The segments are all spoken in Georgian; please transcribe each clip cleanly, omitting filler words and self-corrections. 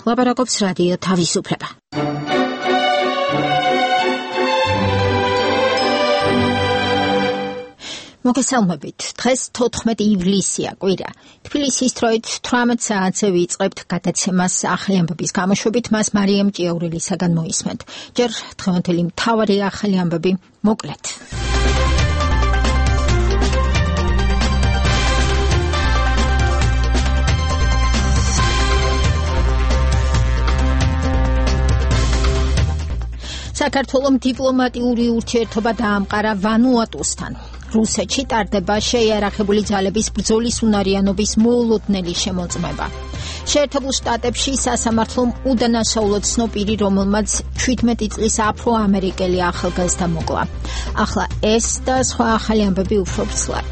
ლაპარაკობს რადიო თავისუფლება. მოგესალმებით. დღეს 14 ივლისია, კვირა. თბილისის დროით 18 საათზე ვიწყებთ გადაცემას ახალი ამბების გამოშვებით, მას მარიამ ჭიაურელისაგან მოისმენთ. ჯერ დღევანდელი მთავარი ახალი ამბები მოკლედ. საქართველომ დიპლომატიური ურთიერთობა დაამყარა ვანუატუსთან. რუსეთში ტარდება შეიარაღებული ძალების ბრძოლის უნარიანობის მოულოდნელი შემოწმება. შეერთებულ შტატებში სასამართლომ უდანაშაულოდ ცნო პირი, რომელმაც 17 წლის აფრო-ამერიკელი ახალგაზრდა მოკლა. ახლა ეს და სხვა ახალი ამბები უფრო ვრცლად.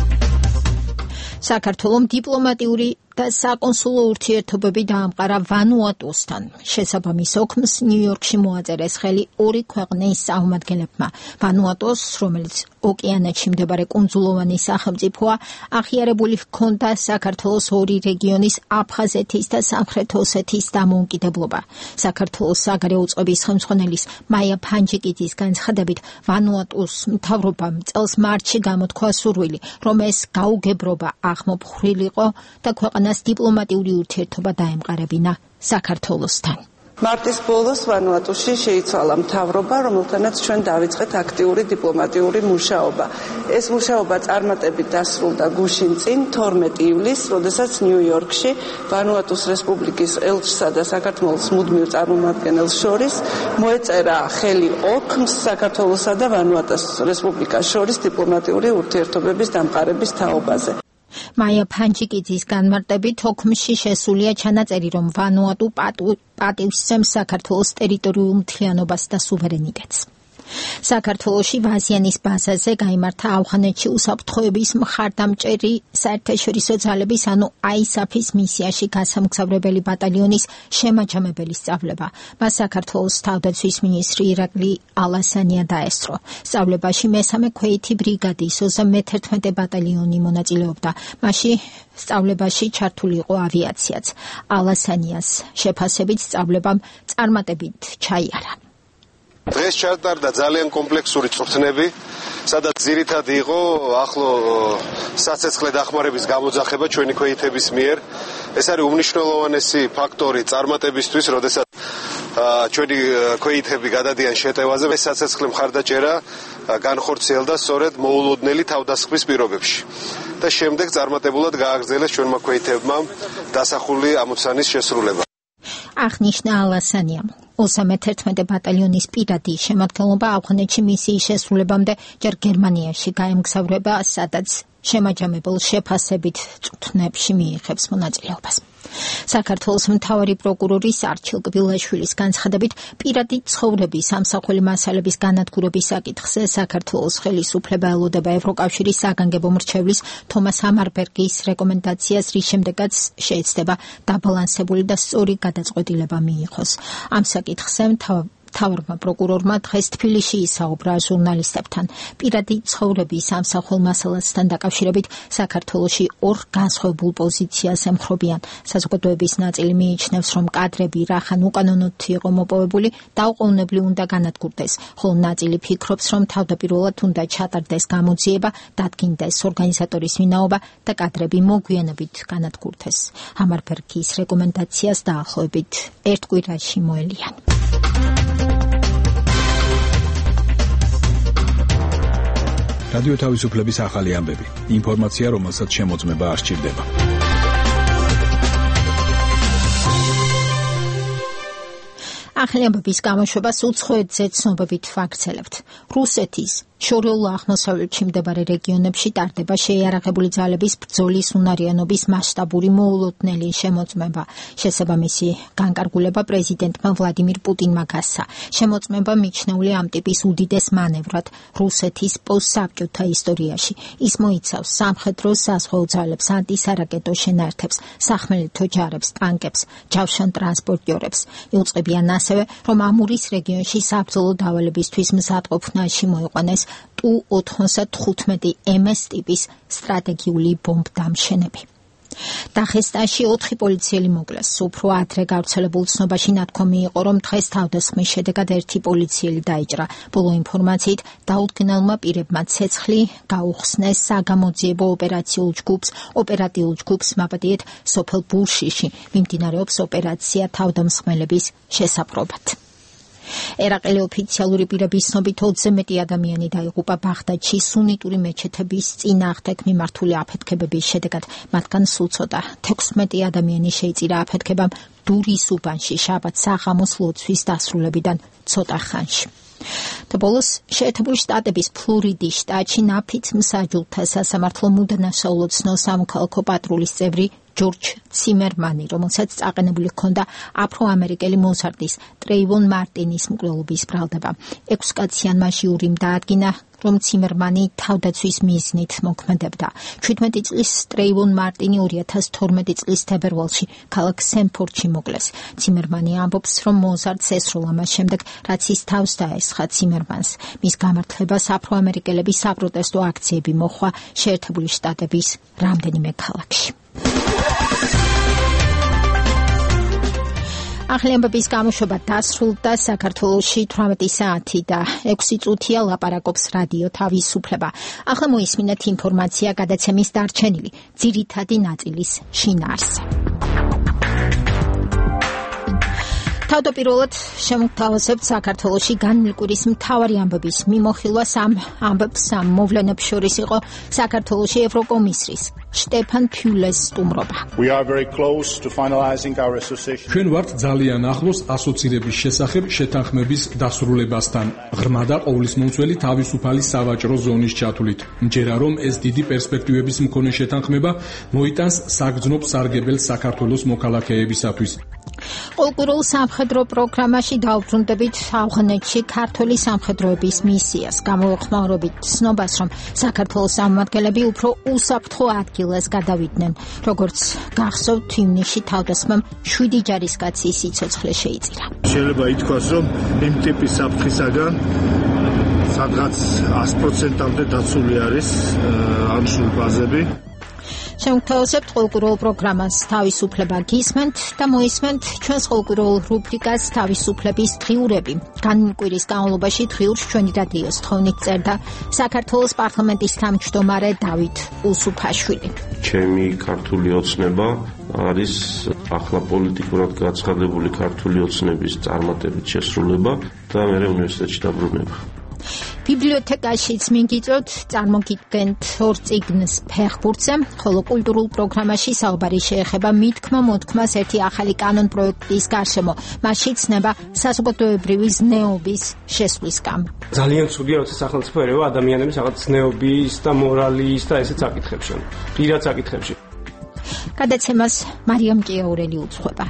საქართველომ დიპლომატიური და საკონსულო ურთიერთობები დაამყარა ვანუატუსთან. შესაბამის ოქმს ნიუ-იორკში მოაწერეს ხელი ორი ქვეყნის წარმომადგენლებმა. ვანუატუს, რომელიც ოკეანეთში მდებარე კუნძულოვანი სახელმწიფოა, აღიარებული ჰქონდა საქართველოს ორი რეგიონის აფხაზეთის და სამხრეთ ოსეთის დამოუკიდებლობა. საქართველოს საგარეო უწყების ხელმძღვანელის მაია ფანჯიკიძის განცხადებით, ვანუატუს მთავრობამ წელს მარტში გამოთქვა სურვილი, რომ ეს გაუგებრობა აღმოფხვრილიყო და ქვეყანას დიპლომატიური ურთიერთობა დაემყარებინა საქართველოსთან. მარტის ბოლოს ვანუატუში შეიცვალა მთავრობა, რომელთანაც ჩვენ დავიწყეთ აქტიური დიპლომატიური მუშაობა. ეს მუშაობა წარმატებით დასრულდა გუშინ წინ 12 ივლისს, როდესაც ნიუ-იორკში ვანუატუს რესპუბლიკის ელჩსა და საქართველოს მუდმივ წარმომადგენელს შორის მოეწერა ხელი ოქმს საქართველოსა და ვანუატუს რესპუბლიკას შორის დიპლომატიური ურთიერთობების დამყარების თაობაზე. მაია ფანჯიკიძის განმარტებით, ოქმში შესულია ჩანაწერი, რომ ვანუატუ პატივსცემს საქართველოს ტერიტორიულ მთლიანობას და სუვერენიტეტს. საქართველოში ვაზიანის ბაზაზე გაიმართა ავღანეთში უსაფრთხოების მხარდამჭერი საერთაშორისო ძალების, ანუ ISAF-ის მისიაში გასამგზავრებელი ბატალიონის შემაჯამებელი სწავლება. მას საქართველოს თავდაცვის მინისტრი ირაკლი ალასანია დაესწრო. სწავლებაში მესამე ქვეითი ბრიგადის 31 ბატალიონი მონაწილეობდა. მასში სწავლებაში ჩართული იყო ავიაციაც. ალასანიას შეფასებით სწავლებამ წარმატებით ჩაიარა. დღეს ჩატარდა ძალიან კომპლექსური წვრთნები, სადაც ძირითადი იყო ახლო საცეცხლე დახმარების გამოძახება ჩვენი ქვეითების მიერ. ეს არის უმნიშვნელოვანესი ფაქტორი წარმატებისთვის, როდესაც ჩვენი ქვეითები გადადიან შეტევაზე. ეს საცეცხლე მხარდაჭერა განხორციელდა სწორედ მოულოდნელი თავდასხმის პირობებში. და შემდეგ წარმატებულად გააგრძელეს ჩვენმა ქვეითებმა დასახული ამოცანის შესრულება. აღნიშნა ალასანიამ. 31 ბატალიონის პირადი შემადგენლობა ავღანეთში მისიის შესრულებამდე ჯერ გერმანიაში გაემგზავრება, სადაც შემაჯამებელ შეფასებით წვრთნებში მიიღებს მონაწილეობას. საქართველოს მთავარი პროკურორის არჩილ კბილაშვილის განცხადებით, პირადი ცხოვრების ამსახველი მასალების განადგურების საკითხზე საქართველოს ხელისუფლება ელოდება ევროკავშირის საგანგებო მრჩევლის თომას ამარბერგის რეკომენდაციას, რის შემდეგაც შეეცდება დაბალანსებული და სწორი გადაწყვეტილება მიიღოს. ამ საკითხზე მთავარმა პროკურორმა დღეს თბილისში ისაუბრა ჟურნალისტებთან. პირადი ცხოვრების ამსახველ მასალასთან დაკავშირებით საქართველოში ორ განსხვავებულ პოზიციას ემხრობიან. საზოგადოების ნაწილი მიიჩნევს, რომ კადრები რახან უკანონოდ იყო მოპოვებული, დაუყოვნებლივ უნდა განადგურდეს, ხოლო ნაწილი ფიქრობს, რომ თავდაპირველად უნდა ჩატარდეს გამოძიება, დადგინდეს ორგანიზატორის ვინაობა და კადრები მოგვიანებით განადგურდეს. ამარბერგის რეკომენდაციას დაახლოებით ერთ კვირაში მოელიან. რადიო თავისუფლების ახალი ამბები. ინფორმაცია, რომელსაც შემოწმება არ სჭირდება. ახალი ამბების გამოშვებას უცხოეთზე ცნობებით ვაგრძელებთ. რუსეთის შორეულ აღმოსავლეთში მდებარე რეგიონებში ტარდება შეიარაღებული ძალების ბრძოლის უნარიანობის მასშტაბური მოულოდნელი შემოწმება. შესაბამისი განკარგულება პრეზიდენტმა ვლადიმირ პუტინმა გასცა. შემოწმება მიჩნეული ამ ტიპის უდიდეს მანევრად რუსეთის პოსტსაბჭოთა ისტორიაში. ის მოიცავს სამხედრო საზღვაო ძალებს, ანტისარაკეტო შენაერთებს, სახმელეთო ჯარებს, ტანკებს, ჯავშან ტრანსპორტიორებს. იუწყებიან ასევე, რომ ამურის რეგიონში საბრძოლო დავალებისთვის მზადყოფნაში მოიყვანეს Tu-95 MS ტიპის სტრატეგიული ბომბდამშენები. დაღესტანში 4 პოლიციელი მოკლეს. უფრო ადრე გავრცელებულ ცნობაში ნათქვამი იყო, რომ დღეს თავდასხმის შედეგად 1 პოლიციელი დაიჭრა. ბოლო ინფორმაციით დაუდგენელმა პირებმა ცეცხლი გაუხსნეს საგამოძიებო ოპერატიულ ჯგუფს მაპატიეთ სოფელ ბურშიში. მიმდინარეობს ოპერაცია თავდამსხმელების შესაპრობად. ერაყელი ოფიციალური პირების ცნობით 20-ზე მეტი ადამიანი დაიღუპა ბაღდადში სუნიტური მეჩეთების წინააღმდეგ მიმართული აფეთქებების შედეგად. მათგან სულ ცოტა 16 ადამიანი შეიწირა აფეთქებამ დურის უბანში შაბათ საღამოს ლოცვის დასრულებიდან ცოტა ხანში. და ბოლოს შეერთებული შტატების ფლორიდის შტატში ნაფიც მსაჯულთა სასამართლო მუდანაშაულო ცნო სამოქალაქო პატრულის წევრი ჯორჯ ციმერმანი, რომელსაც წაყენებული ჰქონდა აფრო-ამერიკელი მოზარდის ტრეივონ მარტინის მკვლელობის ბრალდება. 6 კაციანმა ჟიურიმ დაადგინა, რომ ციმერმანი თავდაცვის მიზნით მოქმედებდა. 17 წლის ტრეივონ მარტინი 2012 წლის თებერვალში ქალაქ სენფორდში მოკლეს. ციმერმანი ამბობს, რომ მოზარდს ესროლა მას შემდეგ, რაც ის თავს დაესხა ციმერმანს. მის გამართლებას აფრო-ამერიკელების საპროტესტო აქციები მოჰყვა შეერთებული შტატების რამდენიმე ქალაქში. ახალი ამბების გამოშვება დასრულდა. საქართველოში 18 საათი და 6 წუთია ლაპარაკობს რადიო თავისუფლება. ახლა მოისმინეთ ინფორმაცია გადაცემის დარჩენილი ძირითადი ნაწილის შინაარსზე. თავდაპირველად შემოგთავაზებთ საქართველოში განვლილი კვირის მთავარი ამბების მიმოხილვას. ამ ამბებს მოვლენებს შორის იყო საქართველოში ევროკომისრის შტეფან ფიულეს სტუმრობა. ჩვენ ვართ ძალიან ახლოს ასოცირების შესახებ შეთანხმების დასრულებასთან. ღრმა და ყოვლისმომცველი თავისუფალი სავაჭრო ზონის ჩათვლით. მჯერა რომ ეს დიდი პერსპექტივების მქონე შეთანხმება მოიტანს საგრძნობ სარგებელს საქართველოს მოქალაქეებისათვის. ყოველკვირულ სამხედრო პროგრამაში დაუბრუნდებით ავღანეთში ქართული სამხედროების მისიას. გამოვეხმაურებით ცნობას, რომ საქართველოს წარმომადგენლები უფრო უსაფრთხო ადგილას გადავიდნენ. როგორც გახსოვთ, ივნისში თავდასხმამ 7 ჯარისკაცის სიცოცხლე შეიწირა. შეიძლება ითქვას, რომ იმ ტიპის საფრთხისაგან სადღაც 100%-ამდე დაცული არის აღნიშნული ბაზები. შემოგთავაზებთ ყოველკვირულ პროგრამას თავისუფლება გისმენთ და მოისმენთ ჩვენს ყოველკვირულ რუბრიკას თავისუფლების დღიურები. განვლილი კვირის განმავლობაში დღიურს ჩვენი რადიოს თხოვნით წერდა საქართველოს პარლამენტის თავმჯდომარე დავით უსუფაშვილი. ჩემი ქართული ოცნება არის ახლა პოლიტიკურად გაცხადებული ქართული ოცნების წარმატებით შესრულება და მე უნივერსიტეტში დაბრუნება. ბიბლიოთეკაშიც მიგიწევთ წარმოგიდგენთ 2 წიგნს ფეხბურთზე, ხოლო კულტურულ პროგრამაში საუბარი შეეხება მითქმა-მოთქმას ერთი ახალი კანონ პროექტის გარშემო. მასში ცნება საზოგადოებრივი ზნეობის შესვლისკამ. ძალიან ცუდია, როცა სახელმწიფო ერევა ადამიანების რაღაც ზნეობის და მორალის და ესეც საკითხებში, პირად საკითხებში. გადაცემას მარიამ ჭიაურელი უძღვება.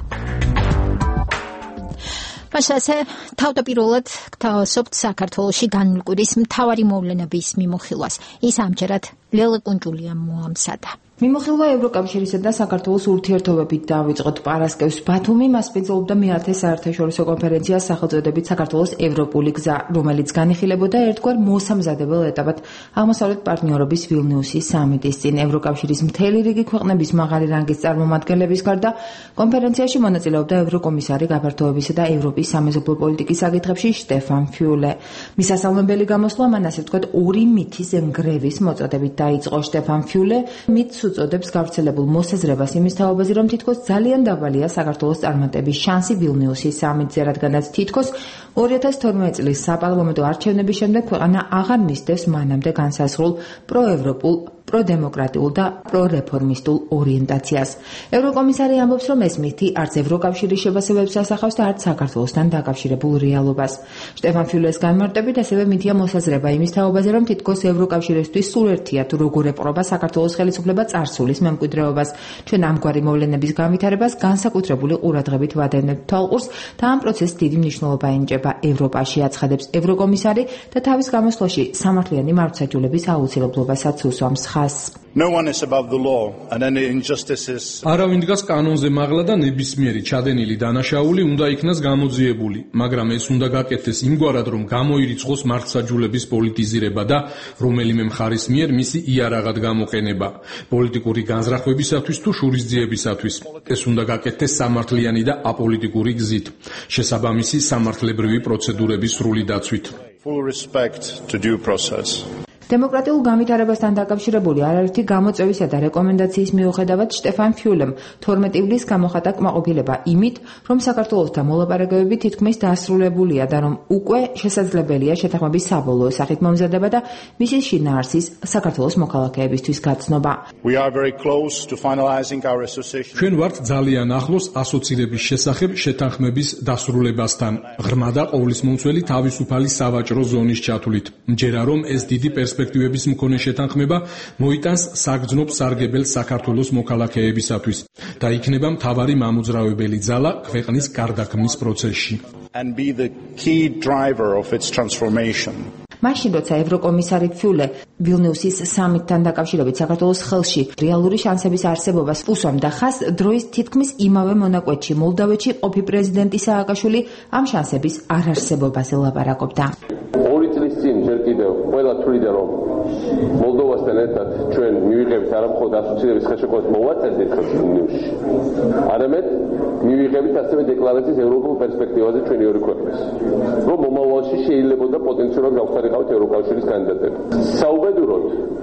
მასაზე თავდაპირველად გთავაზობთ საქართველოში განვლილი კვირის მთავარი მოვლენების მიმოხილვას. ის ამჯერად ლელე კუნჯულიამ მოამზადა. მიმოხილვა ევროკავშირისა და საქართველოს ურთიერთობებით დავიწყოთ. პარასკევს ბათუმი მასპინძლობდა მე-10 საერთაშორისო კონფერენციას სახელწოდებით საქართველოს ევროპული გზა, რომელიც განიხილებოდა ერთგვარ მოსამზადებელ ეტაპად აღმოსავლეთ პარტნიორობის ვილნიუსის სამიტის წინ. ევროკავშირის მთელი რიგი ქვეყნების მაღალი რანგის წარმომადგენლების გარდა კონფერენციაში მონაწილეობდა ევროკომისარი გაფართოებისა და ევროპის სამეზობლო პოლიტიკის საკითხებში შტეფან ფიულე. მისასალმებელი გამოსვლა მან ასე ვთქვათ 2 მითის ნგრევის მოწოდებით დაიწყო. შტეფან ფიულე მითს უწოდებს გავრცელებულ მოსაზრებას იმის თაობაზე, რომ თითქოს ძალიან დაბალია საქართველოს წარმატების შანსი ვილნიუსის სამიტზე, რადგანაც თითქოს 2012 წლის საპარლამენტო არჩევნების შემდეგ ქვეყანა აღარ მისდევს მანამდე განსაზღვრულ პროევროპულ, პროდემოკრატიულ და პრორეფორმისტულ ორიენტაციას. ევროკომისარი ამბობს, რომ ეს მითი არც ევროკავშირის შეფასებებს ასახავს და არც საქართველოსთან დაკავშირებულ რეალობას. შტეფან ფიულეს განმარტებით ასევე მითია მოსაზრება იმის თაობაზე, რომ თითქოს ევროკავშირისთვის სულ ერთია თუ როგორ ეპყრობა საქართველოს ხელისუფლება წარსულის მემკვიდრეობას. ჩვენ ამგვარი მოვლენების განვითარებას განსაკუთრებული ყურადღებით ვადევნებთ თვალყურს და ამ პროცესს დიდი მნიშვნელობა ენიჭება ევროპაში, აცხადებს ევროკომისარი და თავის გამოსვლაში სამართლიანი მართლმსაჯულების აუცილებლობასაც უსვამს. ხაზს. No one is above the law and any injustices. არავინ დგას კანონზე მაღლა და ნებისმიერი ჩადენილი დანაშაული უნდა იქნას გამოძიებული, მაგრამ ეს უნდა გაკეთდეს იმგვარად, რომ გამოირიცხოს მართლმსაჯულების პოლიტიზირება და რომელიმე მხარის მიერ მისი იარაღად გამოყენება, პოლიტიკური განზრახვებისათვის თუ შურისძიებისათვის. ეს უნდა გაკეთდეს სამართლიანი და აპოლიტიკური გზით, შესაბამისი სამართლებრივი პროცედურების სრული დაცვით. Full respect to due process. დემოკრატიულ განვითარებასთან დაკავშირებული არაერთი გამოწვევისა და რეკომენდაციის მიუხედავად შტეფან ფიულემ 12 ივლისს გამოხატა კმაყოფილება იმით, რომ საქართველოსთან მოლაპარაკებები თითქმის დასრულებულია და რომ უკვე შესაძლებელია შეთანხმების საბოლოო სახით მომზადება და მისი შინაარსის საქართველოს მოქალაქეებისთვის გაცნობა. We are very close to finalizing our association. ჩვენ ვართ ძალიან ახლოს ასოცირების შესახებ შეთანხმების დასრულებასთან, ღრმა და ყოვლისმომცველი თავისუფალი სავაჭრო ზონის ჩათვლით. მჯერა რომ ეს დიდი პერსპექტივების მქონე შეთანხმება მოიტანს საგრძნობ სარგებელს საქართველოს მოქალაქეებისათვის და იქნება მთავარი მამოძრავებელი ძალა ქვეყნის გარდაქმნის პროცესში. And be the key driver of its transformation. მაშინ როცა ევროკომისარი ფიულე ვილნიუსის სამიტთან დაკავშირებით საქართველოს ხელში რეალური შანსების არსებობას უსვამდა ხაზს, დროის თითქმის იმავე მონაკვეთში მოლდავეთში ყოფი პრეზიდენტი სააკაშვილი ამ შანსების არარსებობაზე ლაპარაკობდა. ორი წლის წინ ჯერ კიდევ ყველა თვლიდა, რომ მოლდოვასთან ერთად ჩვენ მივიღებით არა მხოლოდ ასოცირების ხელშეკრულებას მოვაწერდით ვილნიუსში, არამედ მივიღებით ასევე დეკლარაციის ევროპულ პერსპექტივაზე ჩვენი ორი ქვეყნის, რომ მომავალში შეიძლებოდა პოტენციურად გავხდარიყავით ევროკავშირის კანდიდატები. საუბედუროდ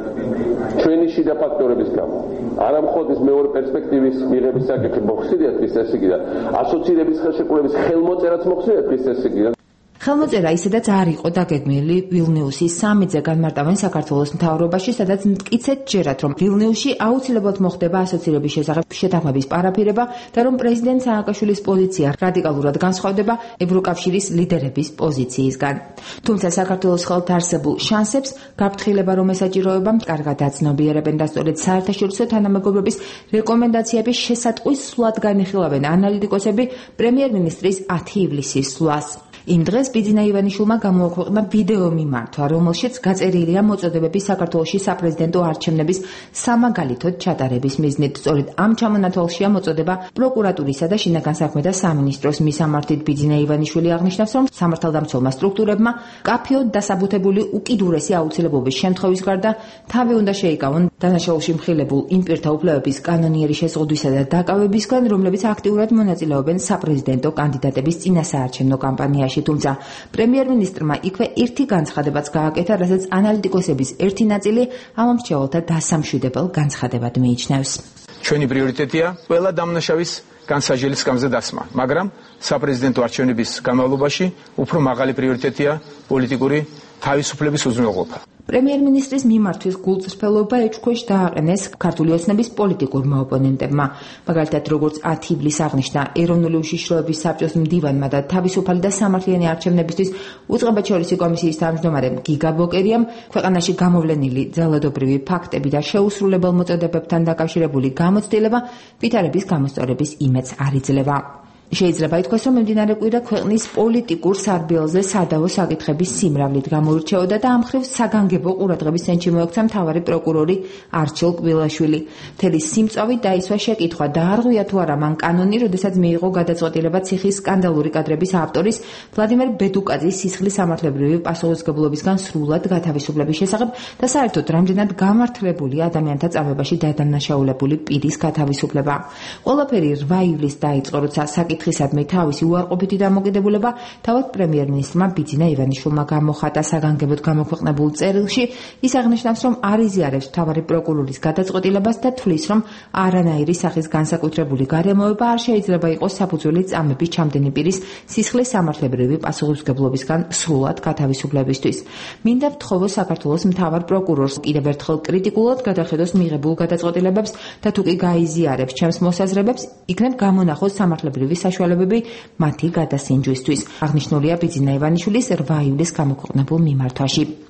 ჩვენი შიდა ფაქტორების გამო არა მხოლოდ ის მეორე პერსპექტივის მიღების საკითხი მოხსნიათ დღის წესრიგი და ასოცირების ხელშეკრულების ხელმოწერაც მოხსნიათ დღის წესრიგი. ხელმოწერა ისედაც არ იყო დაგეგმილი ვილნიუსის სამიტზე განმარტავენ საქართველოს მთავრობაში, სადაც მტკიცედ ჯერათ, რომ ვილნიუსში აუცილებლად მოხდება ასოცირების შესახებ შეთანხმების პარაფირება და რომ პრეზიდენტ სააკაშვილის პოზიცია რადიკალურად განსხვავდება ევროკავშირის ლიდერების პოზიციისგან. თუმცა საქართველოს ხელთ არსებულ შანსებს გაფრთხილება რომ ესაჭიროება კარგად აცნობიერებენ და სწორედ საერთაშორისო თანამეგობრობის რეკომენდაციების შესატყვის სვლად განიხილავენ ანალიტიკოსები პრემიერ-მინისტრის 10 ივლისის სვლას. იმ დღეს ბიძინა ივანიშვილმა გამოაქვეყნა ვიდეო მიმართვა, რომელშიც გაწერილია მოწოდებები საქართველოში საპრეზიდენტო არჩევნების სამაგალითოდ ჩატარების მიზნით. სწორედ ამ ჩამონათვალშია მოწოდება პროკურატურისა და შინაგან საქმეთა სამინისტროს მისამართით. ბიძინა ივანიშვილი აღნიშნავს, რომ სამართალდამცველმა სტრუქტურებმა კაფეოდ დასაბუთებული უკიდურესი აუცილებლობის შემთხვევის გარდა თავი უნდა შეიკავონ დანაშაულში მხილებულ იმ პირთა უფლებების კანონიერი შეზღუდვისა და დაკავებისგან, რომლებიც აქტიურად მონაწილეობენ საპრეზიდენტო კანდიდატების წინასაარჩევნო კამპანიაში. თუმცა პრემიერ-მინისტრმა იქვე ერთი განცხადებაც გააკეთა, რასაც ანალიტიკოსების ერთი ნაწილი ამ მრჩეველთა დასამშვიდებელ განცხადებად მიიჩნევს. ჩვენი პრიორიტეტია ყველა დამნაშავის განსაჯელის სკამზე დასმა, მაგრამ საპრეზიდენტო არჩევნების განმავლობაში უფრო მაღალი პრიორიტეტია პოლიტიკური თავისუფლების უზრუნველყოფა. პრემიერ-მინისტრის მიმართვის გულწრფელობა ეჭქვეშ დააყენეს ქართული ოცნების პოლიტიკურმა ოპონენტებმა. მაგალითად, როგორც 10 ივლისს აღნიშნა ეროვნული უშიშროების საბჭოს მდივანმა და თავისუფალი და სამართლიანი არჩევნებისთვის უწყებაჩევრისი კომისიის თავმჯდომარემ გიგა ბოკერიამ, ქვეყანაში გამოვლენილი ძალადობრივი ფაქტები და შეუსრულებელ მოწოდებებთან დაკავშირებული გამოცდილება ვითარების გამოსწორების იმედს არ იძლევა. შეიძლება ითქვას, რომ მიმდინარე კვირა ქვეყნის პოლიტიკურ სარბიელზე სადავო საკითხების სიმრავლით გამოირჩეოდა და ამ მხრივ საგანგებო ყურადღების ცენტრში მოექცა მთავარი პროკურორი არჩილ კბილაშვილი. მთელი სიმწავით დაისვა შეკითხვა, დაარღვია თუ არა მან კანონი, როდესაც მიიღო გადაწყვეტილება ციხის სკანდალური კადრების ავტორის ვლადიმერ ბედუკაძის სისხლის სამართლებრივი პასუხისმგებლობისგან სრულად გათავისუფლების შესახებ და საერთოდ რამდენად გამართლებული ადამიანთა წამებაში დადანაშაულებული პირის გათავისუფლება. ყველაფერი 8 ივლისს დაიწყო, როცა საკითხისადმი თავისი უარყოფითი დამოკიდებულება თავად პრემიერ-მინისტრმა ბიძინა ივანიშვილმა გამოხატა. საგანგებოდ გამოქვეყნებულ წერილში ის აღნიშნავს, რომ არ იზიარებს მთავარი პროკურორის გადაწყვეტილებას და თვლის, რომ არანაირი სახის განსაკუთრებული გარემოება არ შეიძლება იყოს საფუძველი წამების ჩამდენი პირის სისხლის სამართლებრივი პასუხისმგებლობისგან სრულად გათავისუფლებისთვის. მინდა ვთხოვო საქართველოს მთავარ პროკურორს კიდევ ერთხელ კრიტიკულად გადახედოს მიღებულ გადაწყვეტილებებს და თუ კი გაიზიარებს ჩემს მოსაზრებებს, იქნებ გამონახოს სამართლებრივი საშუალებები მათი გადასინჯვისთვის. აღნიშნულია ბიძინა ივანიშვილის 8 ივლისს გამოქვეყნებულ მიმართვაში.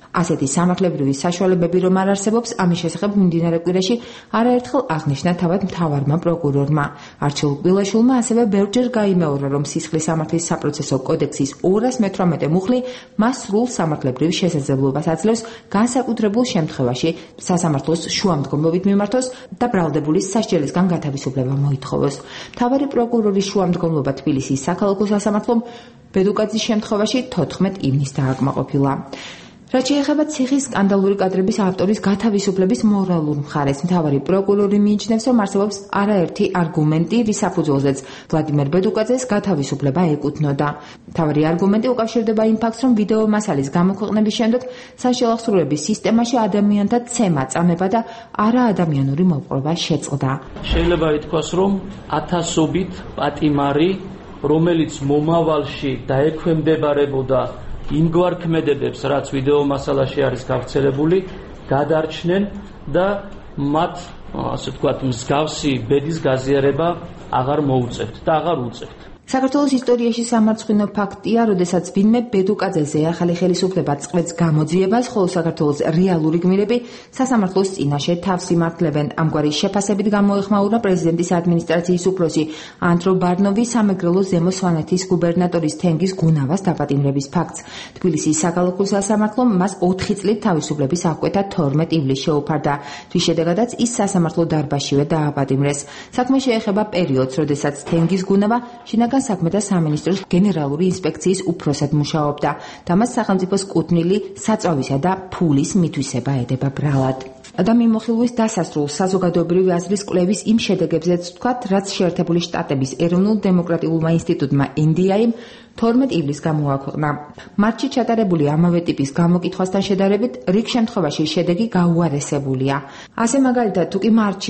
ასეთი სამართლებრივი საშუალებები რომ არ არსებობს, ამის შესახებ მიმდინარე კვირაში არაერთხელ აღნიშნა თავად მთავარმა პროკურორმა. არჩილ გვილაშვილმა ასევე ბევრჯერ გაიმეორა, რომ სისხლის სამართლის საპროცესო კოდექსის 218 მუხლი მას სრულ სამართლებრივ შესაძლებლობას აძლევს განსაკუთრებულ შემთხვევაში სასამართლოს შუამდგომლობით მიმართოს და ბრალდებულის სასჯელისგან გათავისუფლება მოითხოვოს. მთავარი პროკურორის შუამდგომლობა თბილისის საქალაქო სასამართლომ ბედუკაძის შემთხვევაში 14 ივნისს დააკმაყოფილა. რაც შეეხება ციხის სკანდალური კადრების ავტორის გათავისუფლების მორალურ მხარეს, მთავარი პროკურორი მიიჩნევს, რომ არსებობს არაერთი არგუმენტი, რის საფუძველზეც ვლადიმერ ბედუკაძეს გათავისუფლება ეკუთვნოდა. მთავარი არგუმენტი უკავშირდება იმ ფაქტს, რომ ვიდეო მასალის გამოქვეყნების შემდეგ საშუალო აღსრულების სისტემაში ადამიანთა ცემა, წამება და არაადამიანური მოპყრობა შეწყდა. შეიძლება ითქვას, რომ ათასობით პატიმარი, რომელიც მომავალში დაექვემდებარებოდა იმგვარ ქმედებებს, რაც ვიდეო მასალაში არის გავრცელებული, გადარჩნენ და მათ, ასე ვთქვათ, მსგავსი ბედის გაზიარება აღარ მოუწევთ და აღარ უწევთ. საქართველოს ისტორიაში სამარცხვინო ფაქტია, როდესაც ვინმე ბედუკაძეზე ახალი ხელისუფლება წყვეტს გამოძიებას, ხოლო საქართველოს რეალური გმირები სასამართლოს წინაშე თავს იმართლებენ. ამგვარი შეფასებით გამოეხმაურა პრეზიდენტის ადმინისტრაციის უფროსი ანდრო ბარნოვი სამეგრელო ზემო სვანეთის გუბერნატორის თენგიზ გუნავას დაპატიმრების ფაქტს. თბილისის საქალაქო სასამართლომ მას 4 წლით თავისუფლების აღკვეთა 12 ივლისს შეუფარდა. რის შედეგადაც ის სასამართლო დარბაზშივე დააპატიმრეს. საქმე შეეხება პერიოდს, როდესაც თენგიზ გუნავა შინაგან საქმეთა სამინისტროს გენერალური ინსპექციის უფროსად მუშაობდა და მას სახელმწიფოს კუთვნილი საწვავისა და ფულის მითვისება ედება ბრალად. და მიმოხილვის დასასრულს საზოგადოებრივი აზრის კვლევის იმ შედეგებზეც ვთქვათ, რაც შეერთებული შტატების ეროვნულ დემოკრატიულმა ინსტიტუტმა NDI-მ 12 ივლისს გამოაქვეყნა. მარტში ჩატარებული ამავე ტიპის გამოკითხვასთან შედარებით რიგ შემთხვევაში შედეგი გაუარესებულია. ასე მაგალითად, თუ კი მარტში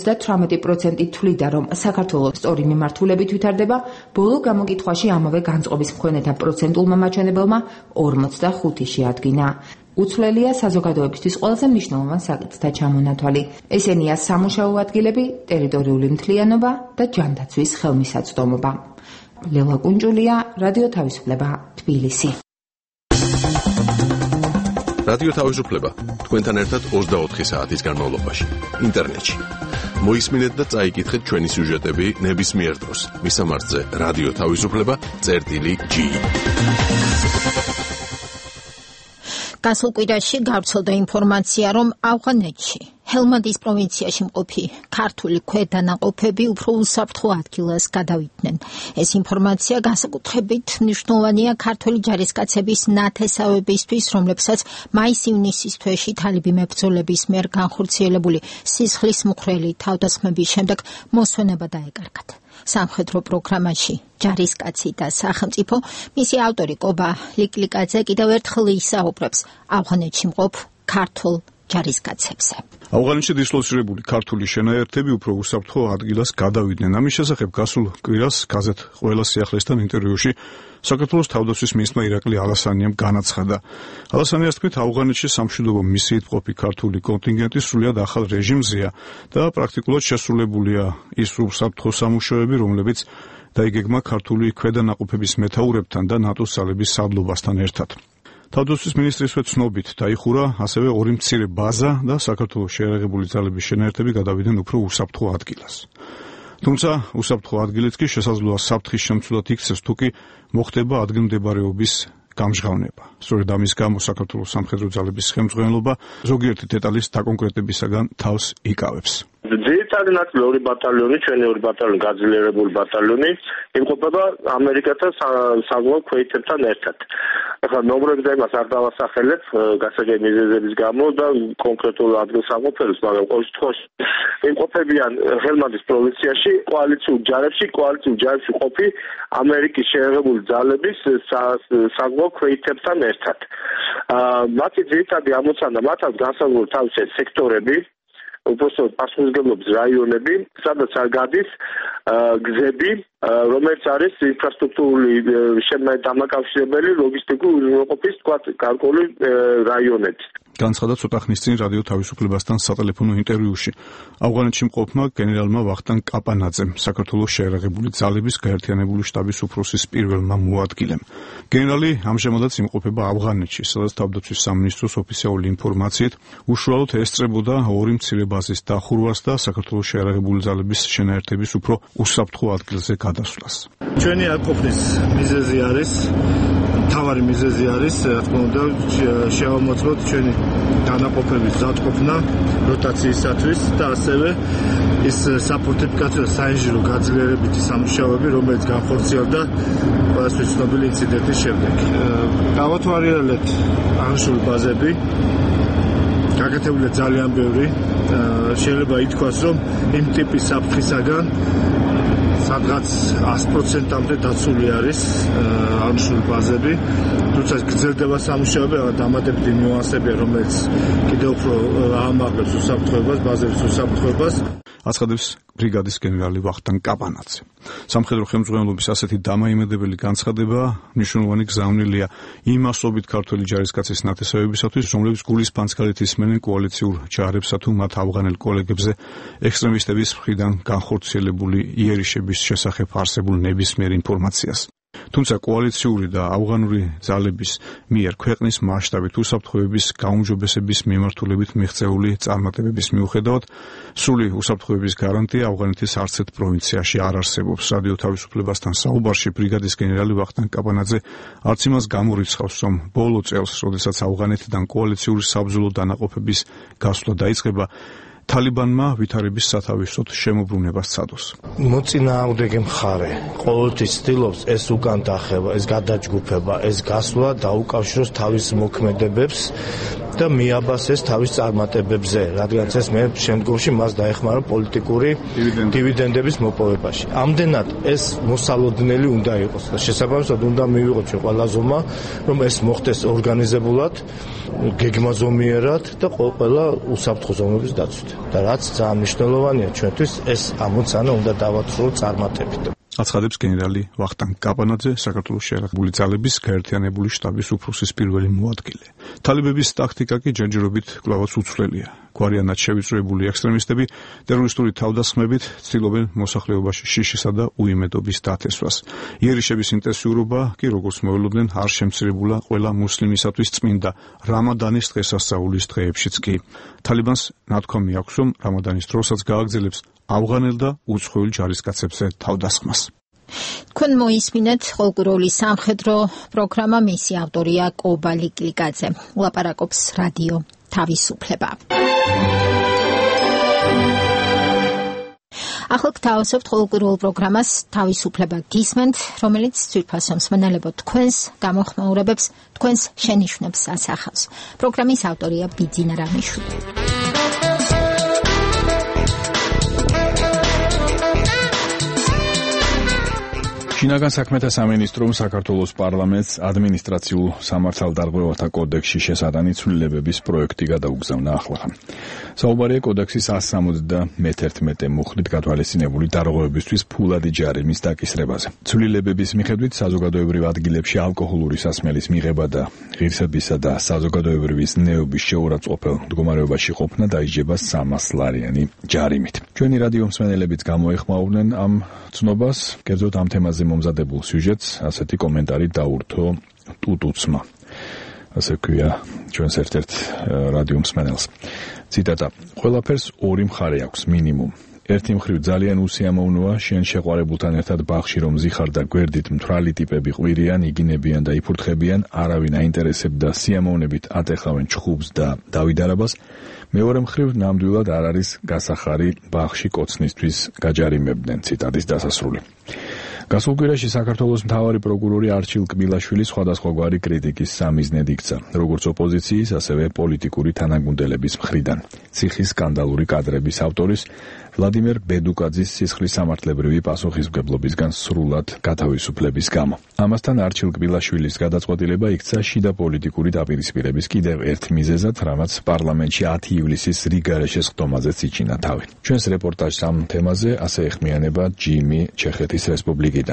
58% თვლიდა, რომ საქართველოს სწორი მიმართულებით ვითარდება, ბოლო გამოკითხვაში ამავე განწყობის მქონეთა პროცენტულმა მაჩვენებელმა 45 შეადგინა. უცვლელია საზოგადოებისთვის ყველაზე მნიშვნელოვან საკითხთა ჩამონათვალი. ესენია სამუშაო ადგილები, ტერიტორიული მთლიანობა და ჯანდაცვის ხელმისაწვდომობა. ლელა კუნჯულია, რადიო თავისუფლება, თბილისი. რადიო თავისუფლება თქვენთან ერთად 24 საათის განმავლობაში ინტერნეტში. მოისმინეთ და წაიკითხეთ ჩვენი სიუჟეტები ნებისმიერ დროს. მისამართზე რადიო თავისუფლება.g. გასულ კვირაში გავრცელდა ინფორმაცია, რომ ავღანეთში ჰელმანდის პროვინციაში მყოფი ქართული ქვედანაყოფები უფრო უსაფრთხო ადგილას გადავიდნენ. ეს ინფორმაცია განსაკუთრებით მნიშვნელოვანია ქართველი ჯარისკაცების ნათესავებისთვის, რომლებსაც მაის-ივნისის თვეში თალიბი მებრძოლების მიერ განხორციელებული სისხლის მუხრელი თავდასხმების შემდეგ მოსვენება დაეკარგათ. სამხედრო პროგრამაში ჯარისკაცი და სახელმწიფო, მისი ავტორი კობა ლიკლიკაძე კიდევ ერთხელ ისაუბრებს ავღანეთში მყოფ ქართულ ჯარისკაცებზე. ავღანეთში დისლოცირებული ქართული შენაერთები უფრო უსაფრთხო ადგილას გადავიდნენ. ამის შესახებ გასულ კვირას გაზეთ ყველა სიახლესთან ინტერვიუში საქართველოს თავდაცვის მინისტრმა ირაკლი ალასანიამ განაცხადა. ალასანიას თქმით, ავღანეთში სამშვიდობო მისიით მყოფი ქართული კონტინგენტი სრულიად ახალ რეჟიმზეა და პრაქტიკულად შესრულებულია ის უსაფრთხო სამუშაოები, რომლებიც დაიგეგმა ქართული ქვედანაყოფების მეთაურებთან და ნატოს ძალების სარდლობასთან ერთად. თავდაცვის მინისტრისვე ცნობით დაიხურა ასევე ორი მცირე ბაზა და საქართველოს შეერაღებული ძალების შენაერთები გადავიდნენ უფრო უსაფრთხო ადგილას. თუმცა უსაფრთხო ადგილიც კი შესაძლოა საფრთხის შემცვლად იქცეს, თუ კი მოხდება ადგილმდებარეობის გამჟღავნება. სწორედ ამის გამო საქართველოს სამხედრო ძალების ხელმძღვანელობა ზოგიერთი დეტალის დაკონკრეტებისაგან თავს იკავებს. ძირითადი ნაწილი ორი ბატალიონი, ჩვენი ორი ბატალიონი, გაძლიერებული ბატალიონი, იმყოფება ამერიკათა საზღვაო ქვეითებთან ერთად. ახლა ნომრებს და იმას არ დავასახელებ გასაგები მიზეზების გამო და კონკრეტულ ადგილსამყოფელს, მაგრამ ყოველ შემთხვევაში იმყოფებიან ჰელმანდის პროვინციაში კოალიციურ ჯარებში ყოფი ამერიკის შეერაღებული ძალების საზღვაო ქვეითებთან ერთად. მათი ძირითადი ამოცანა მათ აქვს განსაზღვრული თავისი სექტორები, უბრალოდ პასუხისმგებლობის რაიონები, სადაც არ გადის გზები, რომელიც არის ინფრასტრუქტურული დამაკავშირებელი ლოგისტიკური უზრუნველყოფის, თქვათ, გარკვეული რაიონები. განცხადა ცოტა ხნის წინ რადიო თავისუფლებასთან სატელეფონო ინტერვიუში. ავღანეთში მყოფმა გენერალმა ვახტანგ კაპანაძემ, საქართველოს შეიარაღებული ძალების გაერთიანებული შტაბის უფროსის პირველმა მოადგილემ. გენერალი ამჟამადაც იმყოფება ავღანეთში, სადაც თავდაცვის სამინისტროს ოფიციალური ინფორმაციით უშუალოდ ესწრებოდა ორი მცირე ბაზის დახურვას და საქართველოს შეიარაღებული ძალების შენაერთების უფრო უსაფრთხო ადგილზე გადასვლას. ჩვენი აქ ყოფნის მიზეზი არის, მთავარი მიზეზი არის, რა თქმა უნდა, შევამოწმოთ ჩვენი განაყოფების ზადყოფნა როტაციისათვის და ასევე ის საფორტიფიკაციო საინჟინრო გაძლიერებითი სამუშაოები, რომელიც განხორციელდა ყველასთვის ცნობილი ინციდენტის შემდეგ. გავათვალიერეთ აღნიშნული ბაზები, გაკეთებულია ძალიან ბევრი, შეიძლება ითქვას, რომ იმ ტიპის საფრთხისაგან სადღაც 100%-მდე დაცული არის აღნიშნული ბაზები, თუმცა გრძელდება სამუშაოები, დამატებითი ნიუანსებია, რომელიც კიდევ უფრო აამაღლებს უსაფრთხოებას, ბაზების უსაფრთხოებას. აცხადებს ბრიგადის გენერალი ვახტანგ კაპანაძე. სამხედრო ხელმძღვანელობის ასეთი დამაიმედებელი განცხადება მნიშვნელოვანი გზავნილია იმ მასობით ქართველი ჯარისკაცის ნათესავებისათვის, რომლებიც გულის ფანცქარით ისმენენ კოალიციურ ჯარებსა თუ მათ ავღანელ კოლეგებზე ექსტრემისტების მხრიდან განხორციელებული იერიშების შესახებ არსებულ ნებისმიერ ინფორმაციას. თუმცა კოალიციური და ავღანური ძალების მიერ ქვეყნის მასშტაბით უსაფრთხოების გაუმჯობესების მიმართულებით მიღწეული წარმატებების მიუხედავად, სრული უსაფრთხოების გარანტია ავღანეთის არც ერთ პროვინციაში არ არსებობს. რადიო თავისუფლებასთან საუბარში ბრიგადის გენერალი ვახტანგ კაპანაძე არც იმას გამორიცხავს, რომ ბოლო წელს, როდესაც ავღანეთიდან კოალიციური საბრძოლო დანაყოფების გასვლა დაიწყება, თალიბანმა ვითარების სათავისოდ შემოbrunებას სცადოს. მოწინააღმდეგე მხარე ყოველთვის ცდილობს ეს უკან დახევა, ეს გადაჯგუფება, ეს გასვლა დაუკავშიროს თავის მოქმედებებს და მიაბასეს თავის წარმატებებზე, რადგან ეს მე შემდგომში მას დაეხმარა პოლიტიკური დივიდენდების მოპოვებაში. ამდენად ეს მოსალოდნელი უნდა იყოს და შესაბამისად უნდა მივიღოთ ყველა ზომა, რომ ეს მოხდეს ორგანიზებულად, გეგმაზომიერად და ყველა უსაფრთხო ზონების დაცვით. და რაც ძალიან მნიშვნელოვანია ჩვენთვის, ეს ამოცანა უნდა დავაცვლოთ წარმატებით. აცხადებს გენერალი ვახტანგ კაპანაძე, საქართველოს შეიარაღებული ძალების გაერთიანებული შტაბის უფროსის პირველი მოადგილე. თალიბების ტაქტიკა კი ჯერჯერობით კვლავაც უცვლელია. გვარიანად შევიწროებული ექსტრემისტები ტერორისტული თავდასხმებით ცდილობენ მოსახლეობაში შიშისა და უიმედობის დათესვას. იერიშების ინტენსიურობა კი, როგორც მოველოდნენ, არ შემცირებულა ყველა მუსლიმისათვის წმინდა რამადანის დღესასწაულის დღეებშიც კი. თალიბანს ნათქვამი აქვს, რომ რამადანის დროსაც გააგრძელებს ავღანელ და უცხოელ ჯარისკაცებზე თავდასხმას. თქვენ მოისმინეთ ხალხური სამხედრო პროგრამა, მისი ავტორია კობალი კლიკაძე. ლაპარაკობს რადიო თავისუფლება. ახლა გთავაზობთ ხალხურ პროგრამას თავისუფლება გისმენთ, რომელიც ძვირფასო მსმენელებო თქვენს გამოხმაურებებს, თქვენს შენიშვნებს ასახავს. პროგრამის ავტორია ბიძინა რამიშვილი. შინაგან საქმეთა სამინისტრომ საქართველოს პარლამენტს ადმინისტრაციულ სამართალდარღვევათა კოდექსში შესატანი ცვლილებების პროექტი გადაუგზავნა ახლახან. საუბარია კოდექსის 171 მუხლით გათვალისწინებული დარღვევებისთვის ფულადი ჯარიმის დაკისრებაზე. ცვლილებების მიხედვით საზოგადოებრივ ადგილებში ალკოჰოლური სასმელის მიღება და ღირსებისა და საზოგადოებრივი ზნეობის შეურაცხყოფელ მდგომარეობაში ყოფნა დაიჯება 300 ლარიანი ჯარიმით. ჩვენი რადიო მსმენელებიც გამოეხმაურნენ ამ ცნობას, კერძოდ ამ თემაზე მომზადებულ სიუჟეტს ასეთი კომენტარი დაურთო ტუტუცმა. ასე ქვია ჩვენს ერთ-ერთ რადიო მსმენელს. ციტატა: ყველაფერს ორი მხარე აქვს მინიმუმ. ერთი მხრივ ძალიან უსიამოვნოა შენ შეყვარებულთან ერთად ბაღში რომ ზიხარ და გვერდით მთვრალი ტიპები ყვირიან, იგინებიან და იფურთხებიან, არავინ აინტერესებდა სიამოვნებით ატეხავენ ჩხუბს და დავიდარებას. მეორე მხრივ ნამდვილად არ არის გასახარი ბაღში კოცნისთვის გაჯარიმებდნენ. ციტატის დასასრული. გასულ კვირაში საქართველოს მთავარი პროკურორი არჩილ კბილაშვილი სხვადასხვაგვარი კრიტიკის სამიზნედ იქცა, როგორც ოპოზიციის, ასევე პოლიტიკური თანაგუნდელების მხრიდან. ციხის სკანდალური კადრების ავტორის ვლადიმერ ბედუკაძის სისხლის სამართლებრივი პასუხისმგებლობისგან სრულად გათავისუფლების გამო. ამასთან არჩილ კბილაშვილის გადაწყვეტილება იქცა შიდა პოლიტიკური დაპირისპირების კიდევ ერთ მიზეზად, რამაც პარლამენტში 10 ივლისის რიგარეშეს ხდომაზეც იჩინა თავი. ჩვენს რეპორტაჟს ამ თემაზე ასე ეხმიანება ჯიმი ჩეხეთის რესპუბლიკიდან.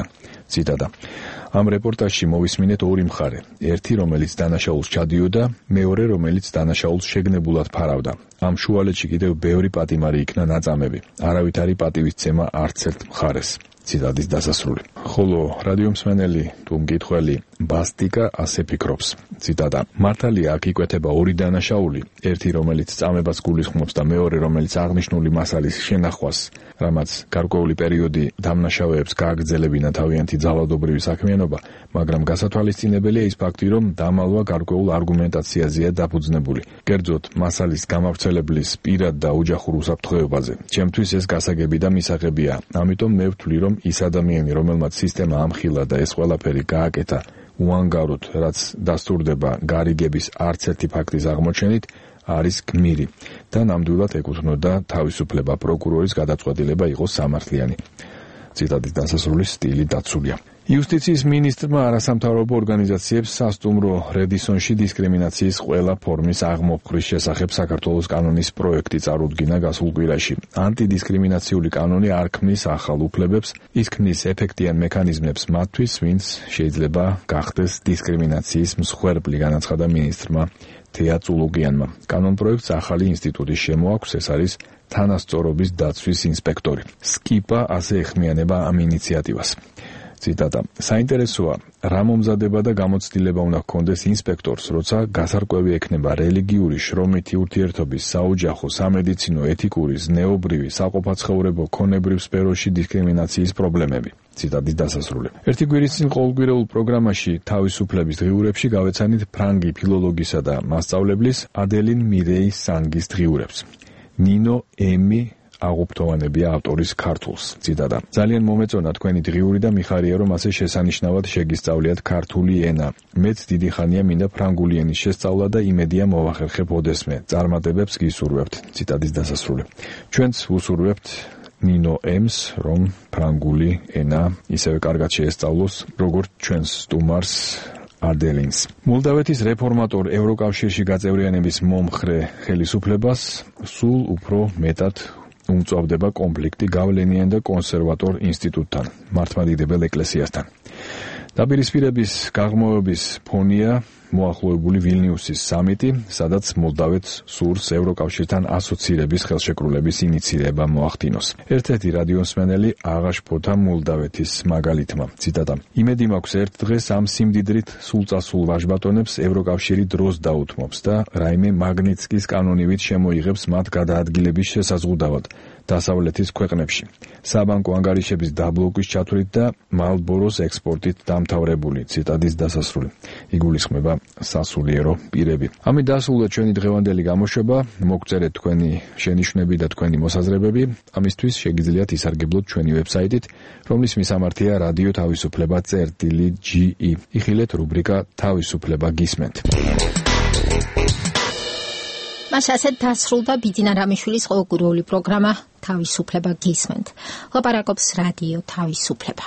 ციტატა. Ამ რეპორტაჟში მოვისმინეთ ორი მხარე. ერთი, რომელიც დანაშაულს ჩადიოდა, მეორე, რომელიც დანაშაულს შეგნებულად ფარავდა. ამ შუალედში კიდევ ბევრი პატიმარი იქნა ნაწამები. არავითარი პატივისცემა არც ერთ მხარეს. ციტატის დასასრული. ხოლო რადიომსმენელი თუ მკითხველი ბასტიკა ასე ფიქრობს. ციტატა. მართალია აქ იკვეთება ორი დანაშაული, ერთი რომელიც წამებას გულისხმობს და მეორე რომელიც აღნიშნული მასალის შენახვას, რამაც გარკვეული პერიოდი დამნაშავეებს გააგრძელებინა თავიანთი ძალადობრივი საქმიანობა, მაგრამ გასათვალისწინებელია ის ფაქტი, რომ დამალვა გარკვეულ არგუმენტაციაზეა დაფუძნებული. კერძოდ, მასალის გამავრცელებლის პირად და ოჯახურ უსაფრთხოებაზე. ჩემთვის ეს გასაგები და მისაღებია. ამიტომ მე ვთვლი, რომ ის ადამიანი, რომელმაც სისტემა ამხილა და ეს ყველაფერი გააკეთა უანგაროდ, რაც დასტურდება გარიგების არც ერთი ფაქტის აღმოჩენით, არის გმირი და ნამდვილად ეკუთვნოდა თავისუფლება, პროკურორის გადაწყვეტილება იყოს სამართლიანი. ციტატის დასასრული სტილი დაცულია. იუსტიციის მინისტრმა არასამთავრობო ორგანიზაციებს სასტუმრო რედისონში დისკრიმინაციის ყველა ფორმის აღმოფხრის შესახებ საქართველოს კანონის პროექტი წარუდგინა გასულ კვირაში. ანტიდისკრიმინაციული კანონი არ ქმნის ახალ უფლებებს, ის ქმნის ეფექტიან მექანიზმებს მათთვის, ვინც შეიძლება გახდეს დისკრიმინაციის მსხვერპლი, განაცხადა მინისტრმა თეა წულუგიანმა. კანონ პროექტს ახალი ინსტიტუტი შემოაქვს, ეს არის თანასწორობის დაცვის ინსპექტორი. სკიპა ასე ეხმიანება ამ ინიციატივას. ციტატა. საინტერესოა, რა მომზადება და გამოცდილება უნდა ჰქონდეს ინსპექტორს, როცა გასარკვევი ექნება რელიგიური, შრომითი ურთიერთობის, საოჯახო, სამედიცინო, ეთიკური, ზნეობრივი, საყოფაცხოვრებო, ქონებრივ სფეროში დისკრიმინაციის პრობლემები. ციტატის დასასრული. ერთი კვირის წინ ყოველკვირეულ პროგრამაში თავისუფლების დღიურებში გავეცანით ფრანგი ფილოლოგისა და მასწავლებლის ადელინ მირეი სანგის დღიურებს. ნინო ემი აღუფრთოვანებია ავტორის ქართულს. ციტატა. ძალიან მომეწონა თქვენი დღიური და მიხარია, რომ ასე შესანიშნავად შეგისწავლიათ ქართული ენა. მეც დიდი ხანია მინდა ფრანგული ენის შესწავლა და იმედია მოვახერხებ ოდესმე. წარმატებებს გისურვებთ. ციტატის დასასრული. ჩვენც უსურვებთ ნინო ემს, რომ ფრანგული ენა ისევე კარგად შეესწავლოს, როგორც ჩვენს სტუმარს ადელინს. მოლდავეთის რეფორმატორ ევროკავშირში გაწევრიანების მომხრე ხელისუფლებას სულ უფრო მეტად უმწვავდება კონფლიქტი გავლენიან და კონსერვატორ ინსტიტუტთან, მართლმადიდებელ ეკლესიასთან. დაპირისპირების გაღრმავების ფონია მოახლოებული ვილნიუსის სამიტი, სადაც მოლდავეთს სურს ევროკავშირთან ასოცირების ხელშეკრულების ინიციირება მოახდინოს. ერთ-ერთი რადიოსმენელი აღაშფოთა მოლდავეთის მაგალითმა. ციტატა. იმედი მაქვს ერთ დღეს ამ სიმდიდრით სულწასულ ვაჟბატონებს ევროკავშირი დროს დაუთმობს და რაიმე მაგნიცკის კანონივით შემოიღებს მათ გადაადგილების შესაზღუდავად დასავლეთის ქვეყნებში. საბანკო ანგარიშების დაბლოკვის ჩათვლით და მალბოროს ექსპორტით დამთავრებული. ციტატის დასასრული. იგულისხმება სასულიერო პირები. ამით დასრულდა ჩვენი დღევანდელი გამოშვება. მოგწერეთ თქვენი შენიშვნები და თქვენი მოსაზრებები. ამისთვის შეგიძლიათ ისარგებლოთ ჩვენი ვებსაიტით, რომლის მისამართია რადიო თავისუფლება.ge. იხილეთ რუბრიკა თავისუფლება გისმენთ. მას ასეთ დასრულდა ბიძინა რამიშვილის ყოველკვირეული პროგრამა თავისუფლება გისმენთ. ლაპარაკობს რადიო თავისუფლება.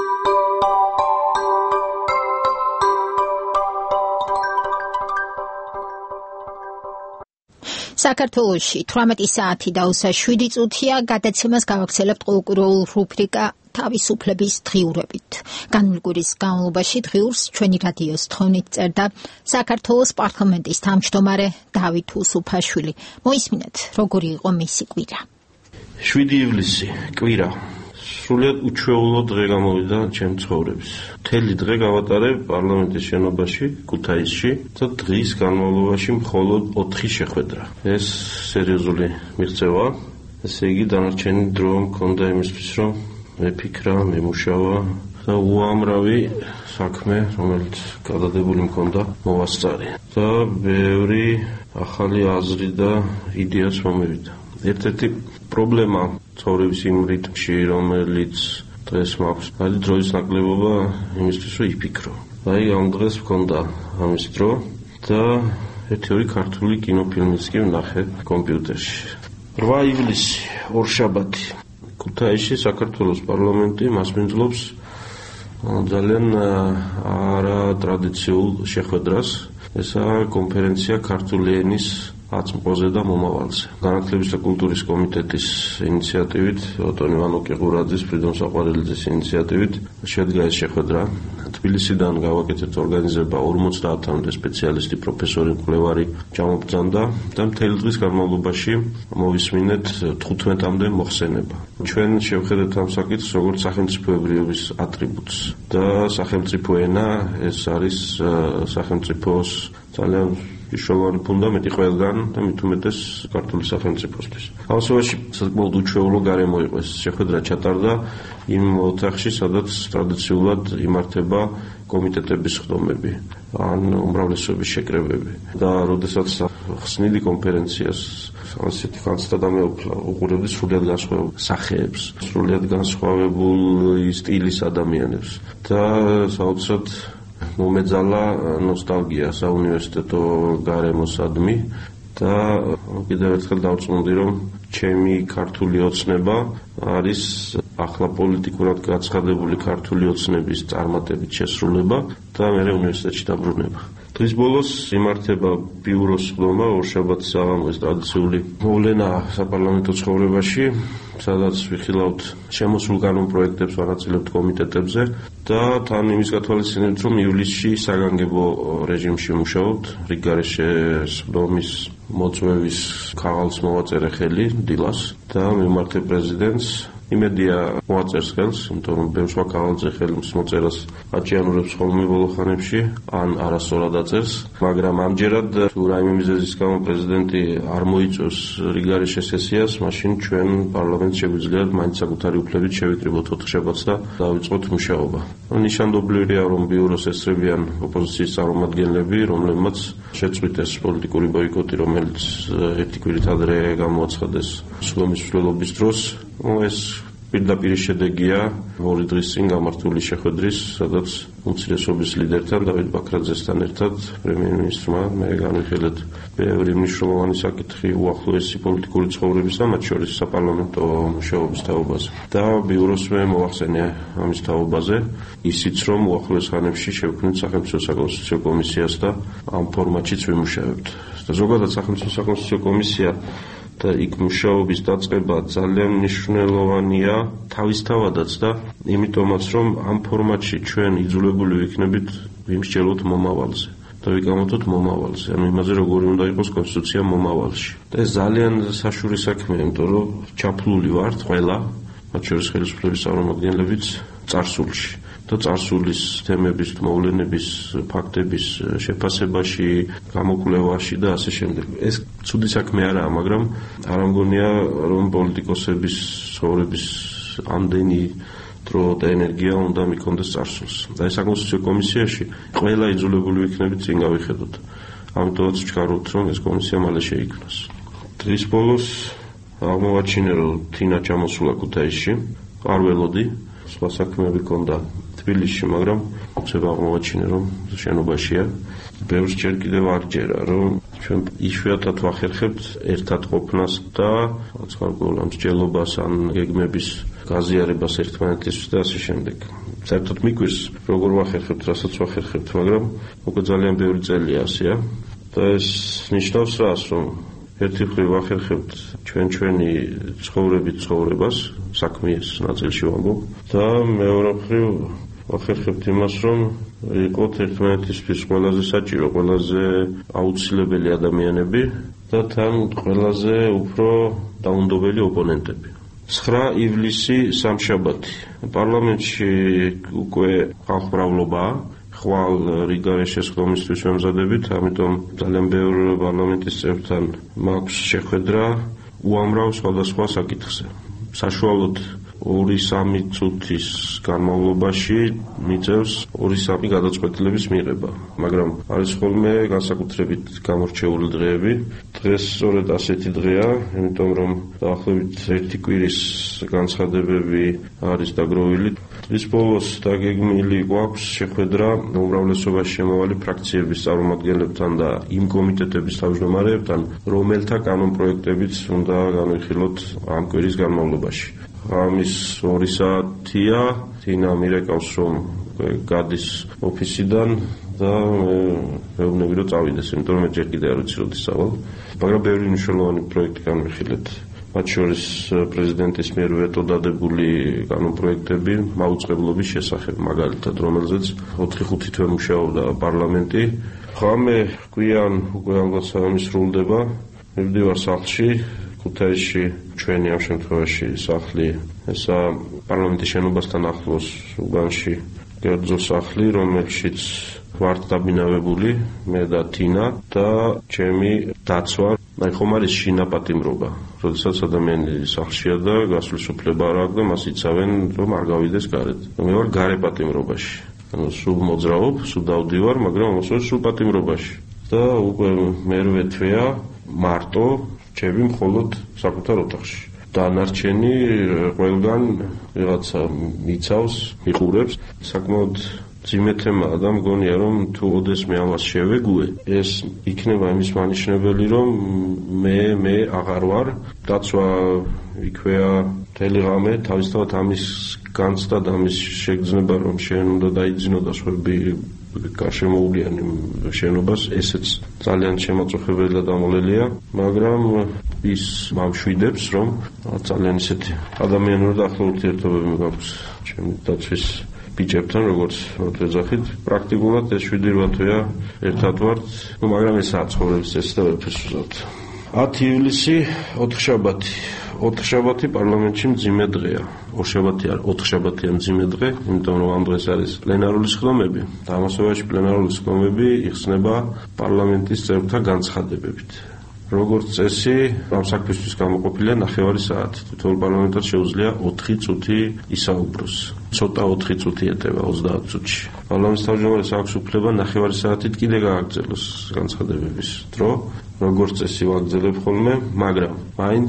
საქართველოში 18 საათი და 27 წუთია გადაცემას გავაგრძელებთ ყოველკვირეულ რუბრიკა თავისუფლების დღიურებით. განვლი კვირის განმავლობაში დღიურს ჩვენი რადიოს თხოვნით წერდა საქართველოს პარლამენტის თავმჯდომარე დავით უსუფაშვილი. მოისმინეთ, როგორი იყო მისი კვირა. 7 ივლისი კვირა. სრულიად უჩვეულო დღე გამოვიდა ჩემ ცხოვრების. მთელი დღე გავატარე პარლამენტის შენობაში, ქუთაისში და დღის განმავლობაში მხოლოდ 4 შეხვედრა. ეს სერიოზული მიღწევა. ესე იგი დანარჩენი დრო მქონდა იმისთვის, რომ მეფიქრა, მემუშავა და უამრავი საქმე, რომელიც გადადებული მქონდა, მოვასწარე. და ბევრი ახალი აზრი და იდეაც მომივიდა. ერთ-ერთი პრობლემა ცხოვრების იმ რიტმში, რომელიც დღეს მაქვს, არის დროის ნაკლებობა იმისთვის, რომ იფიქრო. აი, ამ დღეს მქონდა ამის დრო და ერთი-ორი ქართული კინოფილმიც კი ვნახე კომპიუტერში. 8 ივლისი, ორშაბათი. ქუთაისში საქართველოს პარლამენტი მასპინძლობს ძალიან არატრადიციულ შეხვედრას. ესაა კონფერენცია ქართული ენის აწმყოზე და მომავალზე. განათლების და კულტურის კომიტეტის ინიციატივით, ოტონი ვანოკი-ყურაძის, ფრიდონ საყვარელიძის ინიციატივით შედგა ეს შეხვედრა. თბილისიდან გავაკეთეთ ორგანიზება 50-მდე სპეციალისტი, პროფესორი, მკვლევარი ჩამობრძანდა და მთელი დღის განმავლობაში მოვისმინეთ 15-მდე მოხსენება. ჩვენ შევხედეთ ამ საკითხს როგორც სახელმწიფოებრიობის ატრიბუტს და სახელმწიფო ენა ეს არის სახელმწიფოს ძალიან მნიშვნელოვანი ფუნდამენტი ყველგან და მით უმეტეს ქართული სახელმწიფოსთვის. ამასობაში საკმაოდ უჩვეულო გარემო იყო ეს შეხვედრა ჩატარდა იმ ოთახში, სადაც ტრადიციულად იმართება კომიტეტების ხდომები ან უმრავლესობის შეკრებები და როდესაც ხსნიდი კონფერენციას ასეთი განცდამეუფლა უყურებდი სრულიად განსხვავებულ სახეებს, სრულიად განსხვავებული სტილის ადამიანებს და საოცრად მომეძალა ნოსტალგია საუნივერსიტეტო გარემოსადმი და კიდევ ერთხელ დავწმუნდი, რომ ჩემი ქართული ოცნება არის ახლა პოლიტიკურად გაცხადებული ქართული ოცნების წარმატებით შესრულება და მე უნივერსიტეტში დაბრუნება. დღის ბოლოს იმართება ბიუროს ხდომა ორშაბათის საღამოს ტრადიციული მოვლენა საპარლამენტო ცხოვრებაში, სადაც ვიხილავთ შემოსულ კანონ პროექტებს, ვანაწილებთ კომიტეტებზე და თან იმის გათვალისწინებით, რომ ივლისში საგანგებო რეჟიმში მუშაობთ, რიგგარეშე ხდომის მოწვევის ქაღალდს მოვაწერე ხელი დილას და მიმართე პრეზიდენტს. იმედია მოაწერს ხელს, იმიტომ რომ ბევრ სხვა ქაღალდზე ხელის მოწერას აჭიანურებს ხოლმე ბოლო ხანებში, ან არასწორად აწერს, მაგრამ ამჯერად თუ რაიმე მიზეზის გამო პრეზიდენტი არ მოიწევს რიგგარეშე სესიას, მაშინ ჩვენ პარლამენტს შეგვიძლია მაინც საკუთარი უფლებით შევიკრიბოთ ოთხშაბათს და დავიწყოთ მუშაობა. ნიშანდობლივია, რომ ბიუროს ესწრებიან ოპოზიციის წარმომადგენლები, რომლებმაც შეწყვიტეს ეს პოლიტიკური ბოიკოტი, რომელიც ერთი კვირით ადრე გამოაცხადეს სხდომის მსვლელობის დროს. ეს პირდაპირ შედეგია ორი დღის წინ გამართული შეხვედრის, სადაც უმცირესობის ლიდერთან დავით ბაქრაძესთან ერთად პრემიერ-მინისტრმა მე განვიხილეთ ბევრი მნიშვნელოვანი საკითხი უახლოესი პოლიტიკური ცხოვრების და მათ შორის საპარლამენტო მუშაობის თაობაზე. და ბიუროს მე მოახსენე ამის თაობაზე, ისიც რომ უახლოეს ხანებში შევქმნით სახელმწიფო საკონსტიტუციო კომისიას და ამ ფორმატშიც ვიმუშავებთ. და ზოგადად სახელმწიფო საკონსტიტუციო კომისია და იქ მუშაობის დაწყება ძალიან მნიშვნელოვანია თავისთავადაც და იმიტომაც, რომ ამ ფორმატში ჩვენ იძულებული ვიქნებით ვიმსჯელოთ მომავალზე და ვიკამათოთ მომავალზე, ანუ იმაზე, როგორი უნდა იყოს კონსტიტუცია მომავალში. და ეს ძალიან საშუალო საქმეა, იმიტომ რომ ჩაფლული ვართ ყველა, მათ შორის ხელისუფლების წარმომადგენლებიც წარსულში. და წარსულის თემების, მოვლენების, ფაქტების შეფასებაში, გამოკვლევაში და ასე შემდეგ. ეს ცუდი საქმე არაა, მაგრამ არ ამგონია, რომ პოლიტიკოსების ცხოვრების ამდენი დრო და ენერგია უნდა მიქონდეს წარსულს. და ეს საკონსტიტუციო კომისიაში ყველა იძულებული ვიქნებით წინ გავიხედოთ. ამიტომაც ვჩქარობთ, რომ ეს კომისია მალე შეიქმნას. დღის ბოლოს აღმოვაჩინე, რომ თინა ჩამოსულა ქუთაისში, არ ველოდი, სხვა საქმეები ჰქონდა თბილისში, მაგრამ უცებ აღმოვაჩინე, რომ შენობაშია. ბევრს ჯერ კიდევ არ ჯერა, რომ ჩვენ იშვიათად ვახერხებთ ერთად ყოფნას და განსხვავებულ მსჯელობას ან გეგმების გაზიარებას ერთმანეთისთვის და ასე შემდეგ. საერთოდ მიგვირს, როგორ ვახერხებთ, რასაც ვახერხებთ, მაგრამ უკვე ძალიან ბევრი წელია ასეა და ეს ნიშნავს რას, რომ ერთი მხრივ ვახერხებთ ჩვენი ცხოვრების ცხოვრებას, საქმის ნაწილში ვამბობ და მეორე მხრივ ვახერხებთ იმას, რომ იყოთ ერთმანეთისთვის ყველაზე საჭირო, ყველაზე აუცილებელი ადამიანები და თან ყველაზე უფრო დაუნდობელი ოპონენტები. 9 ივლისი სამშაბათი. პარლამენტში უკვე ხალხმრავლობაა. ხვალ რიგგარეშე ხდომისთვის ვემზადებით, ამიტომ ძალიან ბევრ პარლამენტის წევრთან მაქვს შეხვედრა უამრავ სხვადასხვა საკითხზე. საშუალოდ 2-3 წუთის განმავლობაში მიწევს 2-3 გადაწყვეტილების მიღება, მაგრამ არის ხოლმე განსაკუთრებით გამორჩეული დღეები. დღეს სწორედ ასეთი დღეა, იმიტომ რომ დაახლოებით 1 კვირის განცხადებები არის დაგროვილი. დღის ბოლოს დაგეგმილი გვაქვს შეხვედრა უმრავლესობაში შემავალი ფრაქციების წარმომადგენლებთან და იმ კომიტეტების თავმჯდომარეებთან, რომელთა კანონ პროექტებიც უნდა განვიხილოთ ამ კვირის განმავლობაში. ამის 2 საათია, თინა მირეკავს, რომ გადის ოფისიდან და მეუბნები რომ წავიდეს, იმიტომ რომ ჯერ კიდე არ ვიცი როდის წავალ. მაგრამ ბევრი მნიშვნელოვანი პროექტი განვიხილეთ. მათ შორის პრეზიდენტის მიერ ვეტო დადებული კანონპროექტები მაუწყებლობის შესახებ, მაგალითად, რომელზეც 4-5 თვე მუშაობდა პარლამენტი. ხამე გვიან უკვე ალბათ საქმე სრულდება. მივდივარ სახლში, ქუთაისში, ჩვენი ამ შემთხვევაში სახლი, ესა პარლამენტის შენობასთან ახლოს უბანში კერძო სახლი, რომელშიც ვართ დაბინავებული მე და თინა და ჩემი დაცვა. აი ხომ არის შინაპატიმრობა, როდესაც ადამიანი სახლშია და გასვლის უფლება არ აქვს და მას იცავენ რომ არ გავიდეს გარეთ. მე ვარ გარე პატიმრობაში. ანუ სულ მოძრაობ, სულ დავდივარ, მაგრამ ამასოდეს სულ პატიმრობაში. და უკვე მერვე თვეა მარტო ჩემი მხოლოდ საკუთარ ოთახში. დანარჩენი ყველგან რაღაცა მიცავს, მიყურებს, საკმაოდ ძიმე თემაა და მგონია რომ თუ ოდესმე ამას შევეგუე, ეს იქნება იმის მანიშნებელი, რომ მე აღარ ვარ, დაცვა იქვეა მთელი ღამე, თავისთავად ამის განცდა და ამის შეგრძნება, რომ შენ უნდა დაიძინო და სხვები გარშემოულიან შენობას, ესეც ძალიან შემაწუხებელი და დამოლელია, მაგრამ ის მამშვიდებს, რომ ძალიან ისეთი ადამიანური და ახლო ურთიერთობები გაქვს ჩემი დაცვის ბიჭებთან, როგორც ვეძახით, პრაქტიკულად ეს 7-8 თვეა ერთად ვართ, მაგრამ ესაა ცხოვრების წესი და ვერაფერს ვუზავთ. 10 ივლისი, ოთხშაბათი. ოთხშაბათი პარლამენტში მძიმე დღეა. ორშაბათი არ, ოთხშაბათია მძიმე დღე, იმიტომ რომ ამ დღეს არის პლენარული სხდომები და ამასობაში პლენარული სხდომები იხსნება პარლამენტის წევრთა განცხადებებით. როგორც წესი, ამ საქმისთვის გამოყოფილია 9 საათი. თითოეულ პარლამენტარს შეუძლია 4 წუთი ისაუბროს. ცოტა 4 წუთი ეტევა 30 წუთში. პარლამენტის თავმჯდომარეს აქვს უფლება 9 საათით კიდე გააგრძელოს განცხადებების დრო. როგორც წესი ვაგრძელებ ხოლმე, მაგრამ მაინც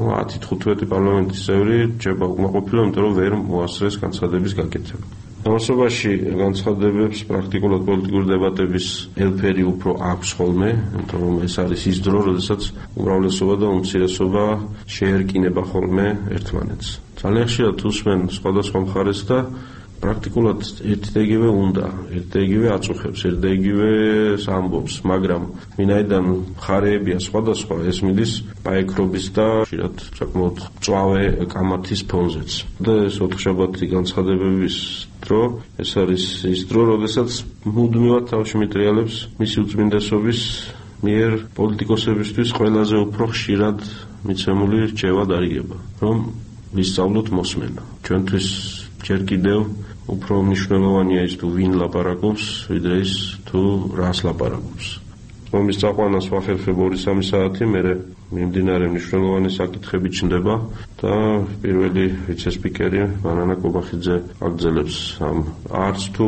10-15 პარლამენტის წევრი რჩება უკმაყოფილო, იმიტომ რომ ვერ მოასწრეს განცხადების გაკეთება. ამასობაში განცხადებებს პრაქტიკულად პოლიტიკური დებატების ელფერი უფრო აქვს ხოლმე, იმიტომ რომ ეს არის ის დრო, როდესაც უმრავლესობა და უმცირესობა შეერკინება ხოლმე ერთმანეთს. ძალიან ხშირად უსმენ სხვადასხვა მხარეს და პრაქტიკულად ერთი და იგივე უნდა, ერთი და იგივე აწუხებს, ერთი და იგივე ამბობს, მაგრამ ვინაიდან მხარეებია სხვადასხვა, ეს მიდის პაექრობის და ხშირად საკმაოდ მწვავე კამათის ფონზეც. და ეს ოთხშაბათი განცხადებების დრო, ეს არის ის დრო, როდესაც მუდმივად თავში მიტრიალებს მისი უწმინდესობის მიერ პოლიტიკოსებისთვის ყველაზე უფრო ხშირად მიცემული რჩევა დარიგება, რომ ვისწავლოთ მოსმენა. ჩვენთვის ჯერ კიდევ უფრო მნიშვნელოვანია ის თუ ვინ ლაპარაკობს, ვიდრე ის თუ რას ლაპარაკობს. ომის წაყვანას ვახერხებ 2-3 საათი, მერე მიმდინარე მნიშვნელოვანი საკითხები ჩნდება და პირველი ვიცე-სპიკერი მანანა კობახიძე აგრძელებს ამ არც თუ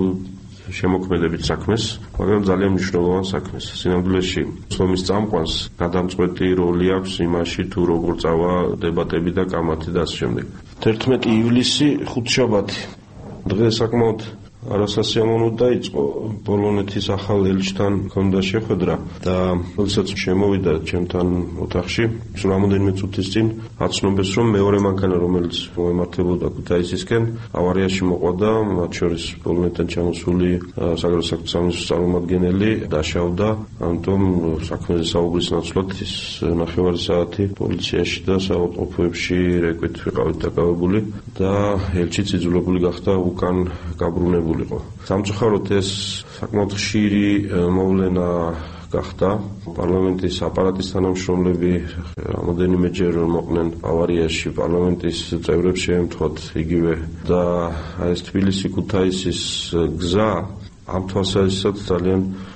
შემოქმედებით საქმეს, მაგრამ ძალიან მნიშვნელოვან საქმეს. სინამდვილეში ომის წამყვანს გადამწყვეტი როლი აქვს იმაში, თუ როგორ წავა დებატები და კამათი და ასე შემდეგ. 11 ივლისი, ხუთშაბათი. დღე საკმაოდ არასასიამოვნო დაიწყო. პოლონეთის ახალ ელჩთან ჰქონდა შეხვედრა და როდესაც შემოვიდა ჩემთან ოთახში, სულ რამოდენიმე წუთის წინ აცნობეს, რომ მეორე მანქანა, რომელიც მოემართებოდა ქუთაისისკენ, ავარიაში მოყვა, მათ შორის პოლონეთთან ჩამოსული საგარეო საქმეთა სამინისტროს წარმომადგენელი დაშავდა, ამიტომ საქმეზე საუბრის ნაცვლად ის 9 საათი პოლიციაში და საავადმყოფოებში რეკვით ვიყავით დაკავებული და ელჩიც იძულებული გახდა უკან გაბრუნებულიყო. სამწუხაროდ ეს საკმაოდ ხშირი მოვლენა გახდა. პარლამენტის აპარატის თანამშრომლები რამოდენიმეჯერ მოყვნენ ავარიაში, პარლამენტის წევრებს შეემთხვათ იგივე და ეს თბილისი-ქუთაისის გზა ამ თვალსაზრისით ძალიან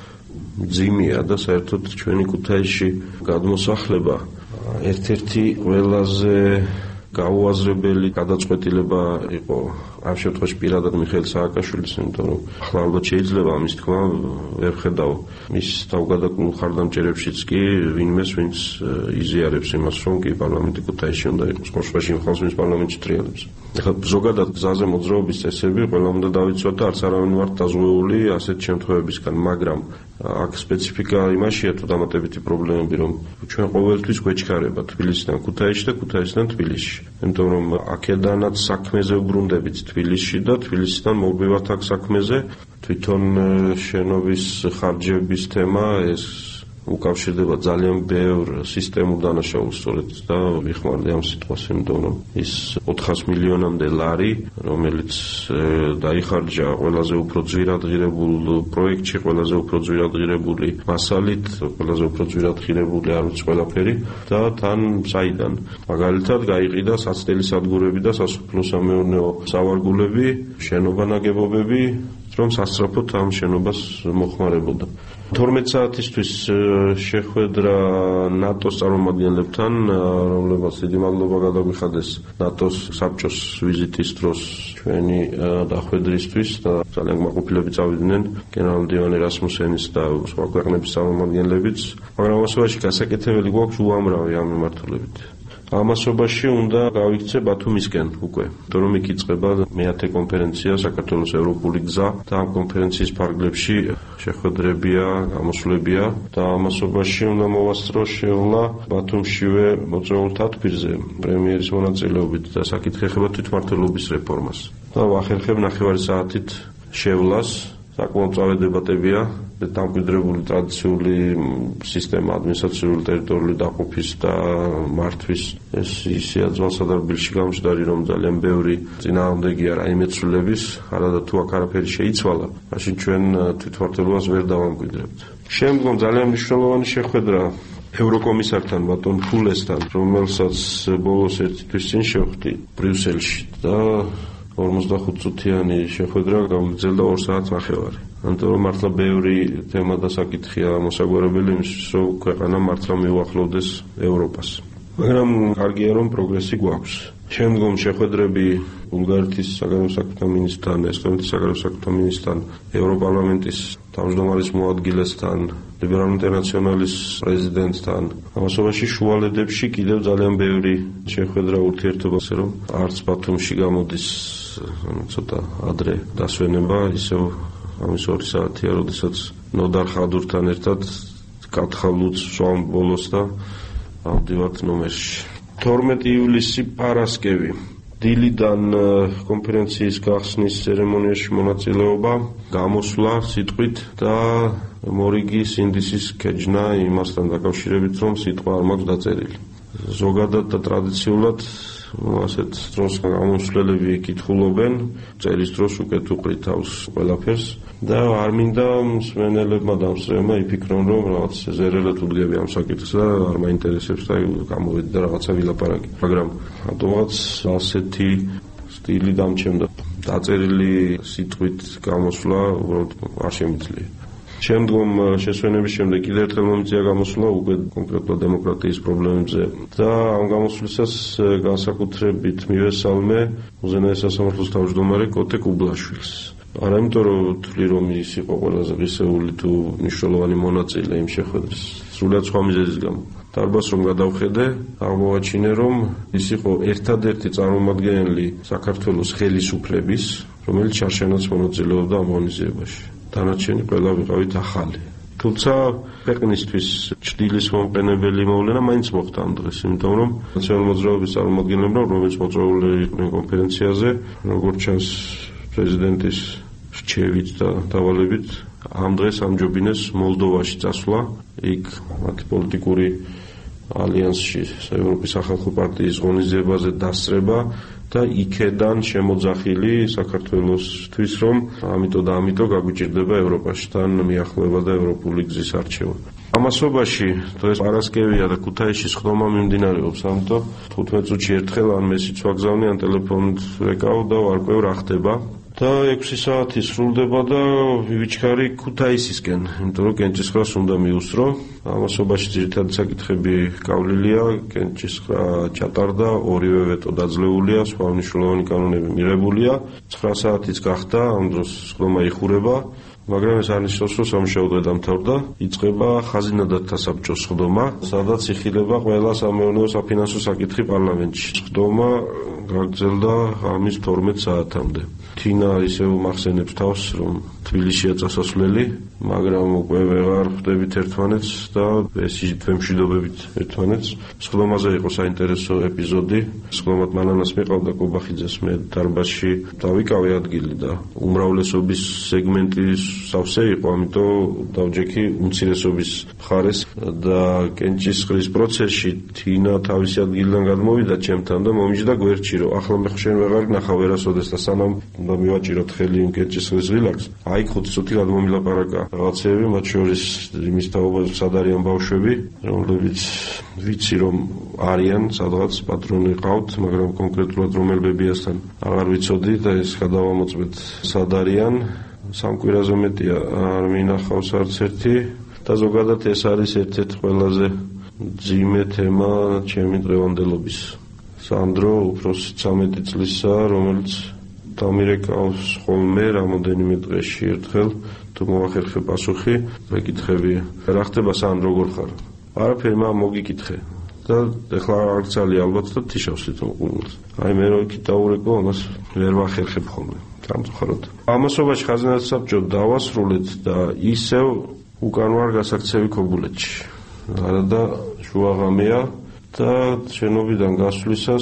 მძიმეა და საერთოდ ჩვენი ქუთაისში გადმოსახლება ერთ-ერთი ყველაზე გაუაზრებელი გადაწყვეტილება იყო ამ შემთხვევაში პირადად მიხეილ სააკაშვილის, იმიტომ რომ ახლა ალბათ შეიძლება ამის თქმა ვერ ხედავ მის თავგადაკნულ ხარდამჭერებშიც კი ვინმეს, ვინც იზიარებს იმას, რომ კი პარლამენტი ქუთაისში უნდა იყოს, ხოშვაში მხოლოდ ვინც პარლამენტში ტრიალებს. ახლა ზოგადად გზაზე მოძრაობის წესები ყველა უნდა დავიცვათ და არც არავინ ვარ დაზღვეული ასეთ შემთხვევებისგან, მაგრამ აქ სპეციფიკა იმაშია თუ დამატებითი პრობლემები, რომ ჩვენ ყოველთვის გვეჩქარება თბილისიდან ქუთაისში და ქუთაისიდან თბილისში. იმიტომ რომ აქედანაც საქმეზე ვბრუნდებით თბილისში და თბილისიდან მოგივართ აქ საქმეზე. თვითონ შენობის ხარჯების თემა ეს უკავშირდება ძალიან ბევრ სისტემურ დანაშაულს სწორედ და ვიხმარდი ამ სიტყვას, იმიტომ რომ ის 400 მილიონამდე ლარი, რომელიც დაიხარჯა ყველაზე უფრო ძვირად ღირებულ პროექტში, ყველაზე უფრო ძვირად ღირებული მასალით, ყველაზე უფრო ძვირად ღირებული არ ვიცი ყველაფერი და თან საიდან. მაგალითად, გაიყიდა საცდელი სადგურები და სასოფლო-სამეურნეო სავარგულები, შენობა ნაგებობები, რომ სასწრაფოდ ამ შენობას მოხმარებოდა. 12 საათისთვის შეხვედრა ნატოს წარმომადგენლებთან, რომლებაც დიდი მადლობა გადაგვიხადეს ნატოს საბჭოს ვიზიტის დროს ჩვენი დახვედრისთვის და ძალიან კმაყოფილები წავიდნენ გენერალ-მდივანი რასმუსენის და სხვა ქვეყნების წარმომადგენლებიც, მაგრამ ამასობაში გასაკეთებელი გვაქვს უამრავი ამ მიმართულებით. ამასობაში უნდა გავიქცე ბათუმისკენ უკვე, იმიტომ რომ იქ იწყება მე-10 კონფერენცია საქართველოს ევროპული გზა და ამ კონფერენციის ფარგლებში შეხვედრებია, გამოსვლებია და ამასობაში უნდა მოვასწრო შეულა ბათუმშივე მოწვეულთა თბილისზე პრემიერის მონაწილეობით და საკითხი ეხება თვითმმართველობის რეფორმას. და ვახერხებ 9 საათით შევლას, საკმაოდ მწვავე დებატებია დამკვიდრებული ტრადიციული სისტემა ადმინისტრაციული ტერიტორიული დაყოფის და მართვის ეს ისეა ძვალსა და რბილში გამჯდარი რომ ძალიან ბევრი წინააღმდეგია რაიმე ცვლილების არადა თუ აქ არაფერი შეიცვალა მაშინ ჩვენ თვითმმართველობას ვერ დავამკვიდრებთ. შემდგომ ძალიან მნიშვნელოვანი შეხვედრა ევროკომისართან ბატონ ფულესთან, რომელსაც ბოლოს ერთი თვის წინ შევხვდი ბრიუსელში და 45 წუთიანი შეხვედრა გამგრძელდა 2 საათს ნახევარი. ამიტომ რომ მართლა ბევრი თემა და საკითხია მოსაგვარებელი იმისთვის, რომ ქვეყანა მართლა მიუახლოვდეს ევროპას. მაგრამ კარგია რომ პროგრესი გვაქვს. შემდგომ შეხვედრები ბულგარეთის საგარეო საქმეთა მინისტრთან, ესტონეთის საგარეო საქმეთა მინისტრთან, ევროპარლამენტის თავმჯდომარის მოადგილესთან, ლიბერალურ ინტერნაციონალის პრეზიდენტთან. ამასობაში შუალედებში კიდევ ძალიან ბევრი შეხვედრა ურთიერთობაზე, რომ არც ბათუმში გამოდის ცოტა ადრე დასვენება, ისევ ამის 2 საათია, როდესაც ნოდარ ხადურთან ერთად გათხალუც სვამ ბოლოს და ავდივართ ნომერში. 12 ივლისი პარასკევი. დილიდან კონფერენციის გახსნის ცერემონიაში მონაწილეობა, გამოსვლა სიტყვით და მორიგი სინდისის ქეჯნა იმასთან დაკავშირებით, რომ სიტყვა არ მაქვს დაწერილი. ზოგადად და ტრადიციულად ასეთ დროს გამოსვლელები კითხულობენ, წერის დროს უკეთ უყრით თავს ყველაფერს და არ მინდა მსმენელებმა დამსწრეებმა იფიქრონ, რომ რაღაც ზერელად უდგები ამ საკითხს და არ მაინტერესებს და გამოვედი და რაღაცა ვილაპარაკი. მაგრამ რატომაც ასეთი სტილი დამჩემდა. დაწერილი სიტყვით გამოსვლა უბრალოდ არ შემიძლია. შემდგომ შესვენების შემდეგ კიდევ ერთხელ მომიწია გამოსვლა უკვე კონკრეტულად დემოკრატიის პრობლემებზე და ამ გამოსვლისას განსაკუთრებით მივესალმე უზენაეს სასამართლოს თავმჯდომარე კოტე კუბლაშვილს. არა იმიტომ რომ თვლი რომ ის იყო ყველაზე ღირსეული თუ მნიშვნელოვანი მონაწილე იმ შეხვედრის, სრულად სხვა მიზეზის გამო. დარბაზს რომ გადავხედე, აღმოვაჩინე რომ ის იყო ერთადერთი წარმომადგენელი საქართველოს ხელისუფლების, რომელიც შარშანაც მონაწილეობდა ამ ღონისძიებაში. დანარჩენი ყველა ვიყავით ახალი. თუმცა ქვეყნისთვის ჭრილის მომყენებელი მოვლენა მაინც მოხდა ამ დღეს, იმიტომ რომ ნაციონალური მოძრაობის წარმომადგენლებმა, რომელიც მოწვეული იყვნენ კონფერენციაზე, როგორც ჩანს პრეზიდენტის რჩევით და დავალებით, ამ დღეს ამჯობინეს მოლდოვაში წასვლა, იქ მათი პოლიტიკური ალიანსში ევროპის სახალხო პარტიის ღონისძიებაზე დასწრება და იქედან შემოძახილი საქართველოსთვის, რომ ამიტომ გაგვიჭირდება ევროპაში თან მიახლოება და ევროპული გზის არჩევა. ამასობაში დღეს პარასკევია და ქუთაისში სხდომა მიმდინარეობს, ამიტომ 15 წუთში ერთხელ ან მესიც ვაგზავნე, ან ტელეფონით ვეკავ და ვარკვევ რა ხდება. და 6 საათი სრულდება და ვიჩქარი ქუთაისისკენ, იმიტომ რომ კენჭისყრას უნდა მიუსწრო. ამასობაში ძირითადი საკითხები გავლილია, კენჭისყრა ჩატარდა, ორივე ვეტო დაძლეულია, სხვა მნიშვნელოვანი კანონები მიღებულია. 9 საათიც გახდა, ამ დროს სხდომა იხურება, მაგრამ ეს არ ნიშნავს, რომ სამუშაო დღე დამთავრდა. იწყება ხაზინადათა საბჭოს სხდომა, სადაც იხილება ყველა სამეურნეო საფინანსო საკითხი პარლამენტში. სხდომა გაგრძელდა ღამის 12 საათამდე. თინა ისევ მახსენებს თავს, რომ თბილისშია წასასვლელი, მაგრამ უკვე ვეღარ ხვდებით ერთმანეთს და ეს თვემშვიდობებით ერთმანეთს. სხდომაზე იყო საინტერესო ეპიზოდი. სხდომად მანანას მიყავდა კობახიძეს მე დარბაზში დავიკავე ადგილი და უმრავლესობის სეგმენტი სავსე იყო, ამიტომ დავჯექი უმცირესობის მხარეს და კენჭისყრის პროცესში თინა თავისი ადგილიდან გადმოვიდა ჩემთან და მომიჯდა გვერდში, რომ ახლა მე შენ ვეღარ ნახავ ვერასოდეს და სანამ უნდა მივაჭიროთ ხელი იმ კენჭისყრის ღილაკს. აი 5 წუთი გადმომილაპარაკა რაღაცეები, მათ შორის იმის თაობაზე სად არიან ბავშვები, რომლებიც ვიცი რომ არიან სადღაც პატრონი ყავთ, მაგრამ კონკრეტულად რომელ ბებიასთან აღარ ვიცოდი და ეს გადავამოწმეთ სად არიან. 3 კვირაზე მეტია არ მინახავს არც ერთი და ზოგადად ეს არის ერთ-ერთი ყველაზე ძიმე თემა ჩემი დღევანდელობის. სანდრო უფროსი 13 წლისაა, რომელიც დამირეკავს ხოლმე რამოდენიმე დღეში ერთხელ, თუ მოახერხე პასუხი, მეკითხები, რა ხდება სან როგორ ხარ? არაფერი მოგიკითხე და ეხლა არ გცალი ალბათ და თიშავს თვითონ ყურს. აი მე რო კიტაურეკო, ამას ვერ ვახერხებ ხოლმე. სამწუხაროდ. ამასობაში ხაზინათა საბჭო დავასრულეთ და ისევ უკან ვარ გასაქცევი ქობულეთში. არადა შუაღამეა და შენობიდან გასვლისას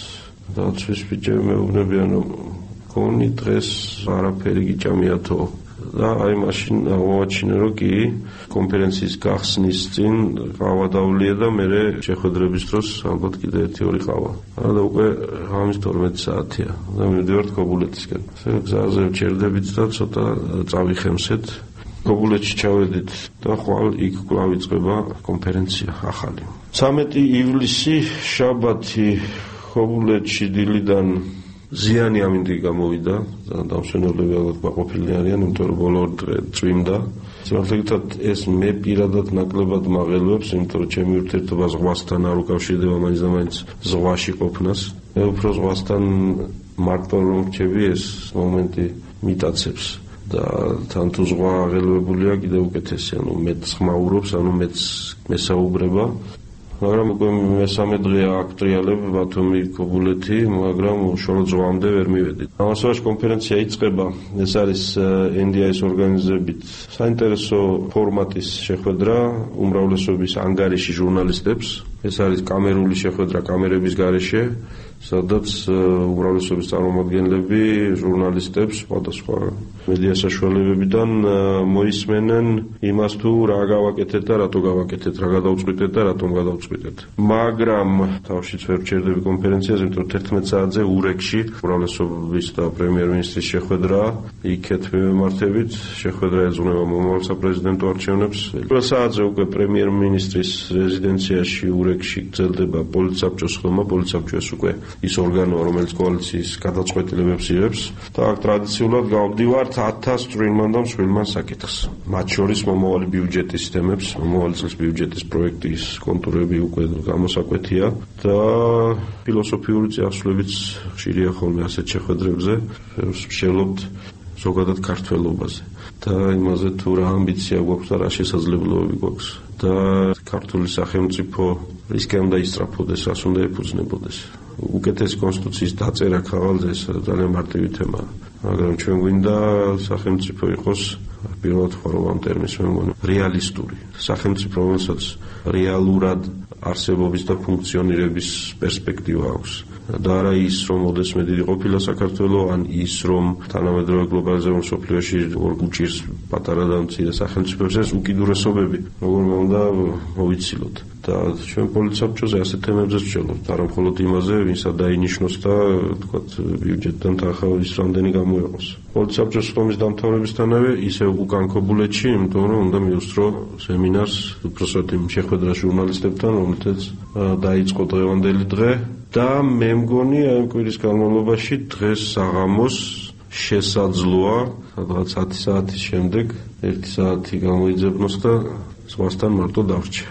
დაცვის ბიჭები მეუბნებიან რომ გონი დღეს არაფერი გიჭამიათო და აი მაშინ აღმოაჩინე რომ კი კონფერენციის გახსნის წინ ყავა დავლია და მე შეხვედრების დროს ალბათ კიდე 1-2 ყავა. და უკვე ღამის 12 საათია და მივდივართ ქობულეთისკენ. გზაზე ვჩერდებით და ცოტა წავიხემსეთ. ქობულეთში ჩავედით და ხვალ იქ კვლავ იწყება კონფერენცია ახალი. 13 ივლისი შაბათი ქობულეთში დილიდან ზიანი ამინდი გამოვიდა და დამსვენებლები ალბათ გაყოფილი არიან, იმიტომ რომ ბოლო დღე წვიმდა. სიმართლედ ეს მე პირადად ნაკლებად მაღელვებს, იმიტომ რომ ჩემი ურთიერთობა ზღვასთან არ უკავშირდება მაინც და მაინც ზღვაში ყოფნას. მე უფრო ზღვასთან მარტო რომ რჩები ეს მომენტი მიტაცებს და თან თუ ზღვა აღელვებულია კიდე უკეთესი, ანუ მეც ხმაურობს, ანუ მეც მესაუბრება. მაგრამ უკვე მესამე დღეა აქ ტრიალებ ბათუმი ქობულეთი, მაგრამ უშუალოდ ზღვამდე ვერ მივედი. ამასობაში კონფერენცია იწყება, ეს არის NDI-ის ორგანიზებით საინტერესო ფორმატის შეხვედრა უმრავლესობის ანგარიში ჟურნალისტებს. ეს არის კამერული შეხვედრა კამერების გარეშე, სადაც უმრავლესობის წარმომადგენლები ჟურნალისტებს სხვადასხვა მედია საშუალებებიდან მოისმენენ იმას თუ რა გავაკეთეთ და რატო გავაკეთეთ, რა გადავწყვიტეთ და რატომ გადავწყვიტეთ. მაგრამ თავშიც ვერ ვჩერდები კონფერენციაზე, იმიტომ რომ 11 საათზე ურეკში უმრავლესობის და პრემიერ-მინისტრის შეხვედრა, იქეთ მემართებით, შეხვედრა ეძღვნება მომავალ საპრეზიდენტო არჩევნებს. 12 საათზე უკვე პრემიერ-მინისტრის რეზიდენციაში ურეკში გრძელდება პოლიტსაბჭოს ხდომა, პოლიტსაბჭოს უკვე ის ორგანოა, რომელიც კოალიციის გადაწყვეტილებებს იღებს და აქ ტრადიციულად გავდივართ 1000 წვრილმან და მსხვილმან საკითხს. მათ შორის მომავალი ბიუჯეტის თემებს, მომავალი წლის ბიუჯეტის პროექტის კონტურები უკვე გამოსაკვეთია და ფილოსოფიური წინასვლებიც ხშირია ხოლმე ასეთ შეხვედრებზე, ვშელობთ ზოგადად ქართველობაზე და იმაზე თუ რა ამბიცია გვაქვს და რა შესაძლებლობები გვაქვს და ქართული სახელმწიფო რისკი უნდა ისწრაფოდეს, რას უნდა ეფუძნებოდეს. უკეთესი კონსტიტუციის დაწერა ქაღალდზე ეს ძალიან მარტივი თემაა, მაგრამ ჩვენ გვინდა სახელმწიფო იყოს პირველად ხარო ამ ტერმინს მე მგონი რეალისტური სახელმწიფო, რომელსაც რეალურად არსებობის და ფუნქციონირების პერსპექტივა აქვს და არა ის რომ ოდესმე დიდი ყოფილა საქართველოს, ან ის რომ თანამედროვე გლობალიზებულ მსოფლიოში ორ უჭირს პატარა და მცირე სახელმწიფოებს, ეს უკიდურესობები როგორ უნდა მოვიცილოთ. და ჩვენ პოლიტსაბჭოზე ასეთ თემებზე ვშელობთ, არა მხოლოდ იმაზე, ვინსა დაინიშნოს და თქვათ ბიუჯეტთან თანხავის რამდენი გამოიყოს. პოლიტსაბჭოს ხდომის დამთავრებისთანავე ისევ უკან ქობულეთში, იმიტომ რომ უნდა მიუსწრო სემინარს უпроსოდ იმ შეხვედრას ჟურნალისტებთან, რომელთაც დაიწყო დღევანდელი დღე და მე მგონი აი კვირის განმავლობაში დღეს საღამოს შესაძლოა სადღაც 10 საათის შემდეგ 1 საათი გამოიძებნოს და ზღვასთან მარტო დავრჩე.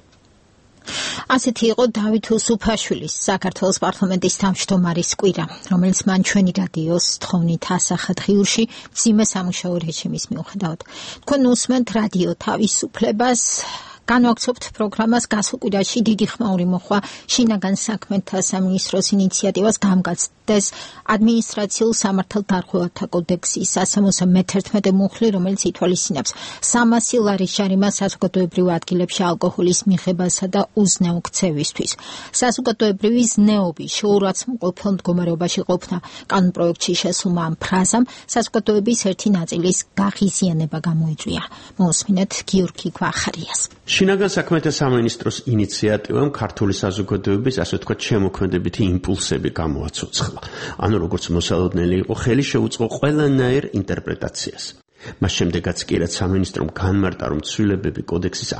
ასეთი იყო დავით უსუფაშვილის საქართველოს პარლამენტის თავმჯდომარის კვირა, რომელიც მან ჩვენი რადიოს თხოვნით ასახა დღიურში მძიმე სამუშაო რეჟიმის მიუხედავად. თქვენ უსმენთ რადიო თავისუფლებას, განვაგრძობთ პროგრამას გასულ კვირაში დიდი ხმაური მოხვა შინაგან საქმეთა სამინისტროს ინიციატივას გამგაცდეს ადმინისტრაციულ სამართალდარღვევათა კოდექსის 171 მუხლი, რომელიც ითვალისწინებს 300 ლარის ჯარიმას საზოგადოებრივ ადგილებში ალკოჰოლის მიღებასა და უზნეო ქცევისთვის. საზოგადოებრივი ზნეობის შეურაცხმყოფელ მდგომარეობაში ყოფნა კანონპროექტში შესულმა ამ ფრაზამ საზოგადოების ერთი ნაწილის გაღიზიანება გამოიწვია. მოусმინეთ გიორგი გვახარიას. შინაგან საქმეთა სამინისტროს ინიციატივამ ქართული საზოგადოების ასე ვთქვათ შემოქმედებითი იმპულსები გამოაცოცხლა. ანუ როგორც მოსალოდნელი იყო, ხელი შეუწყო ყველანაირ ინტერპრეტაციას. მას შემდეგაც კი რაც სამინისტრომ განმარტა, რომ ცვლილებები კოდექსის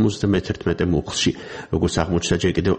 171 მუხლში, როგორც აღმოჩნდა ჯერ კიდევ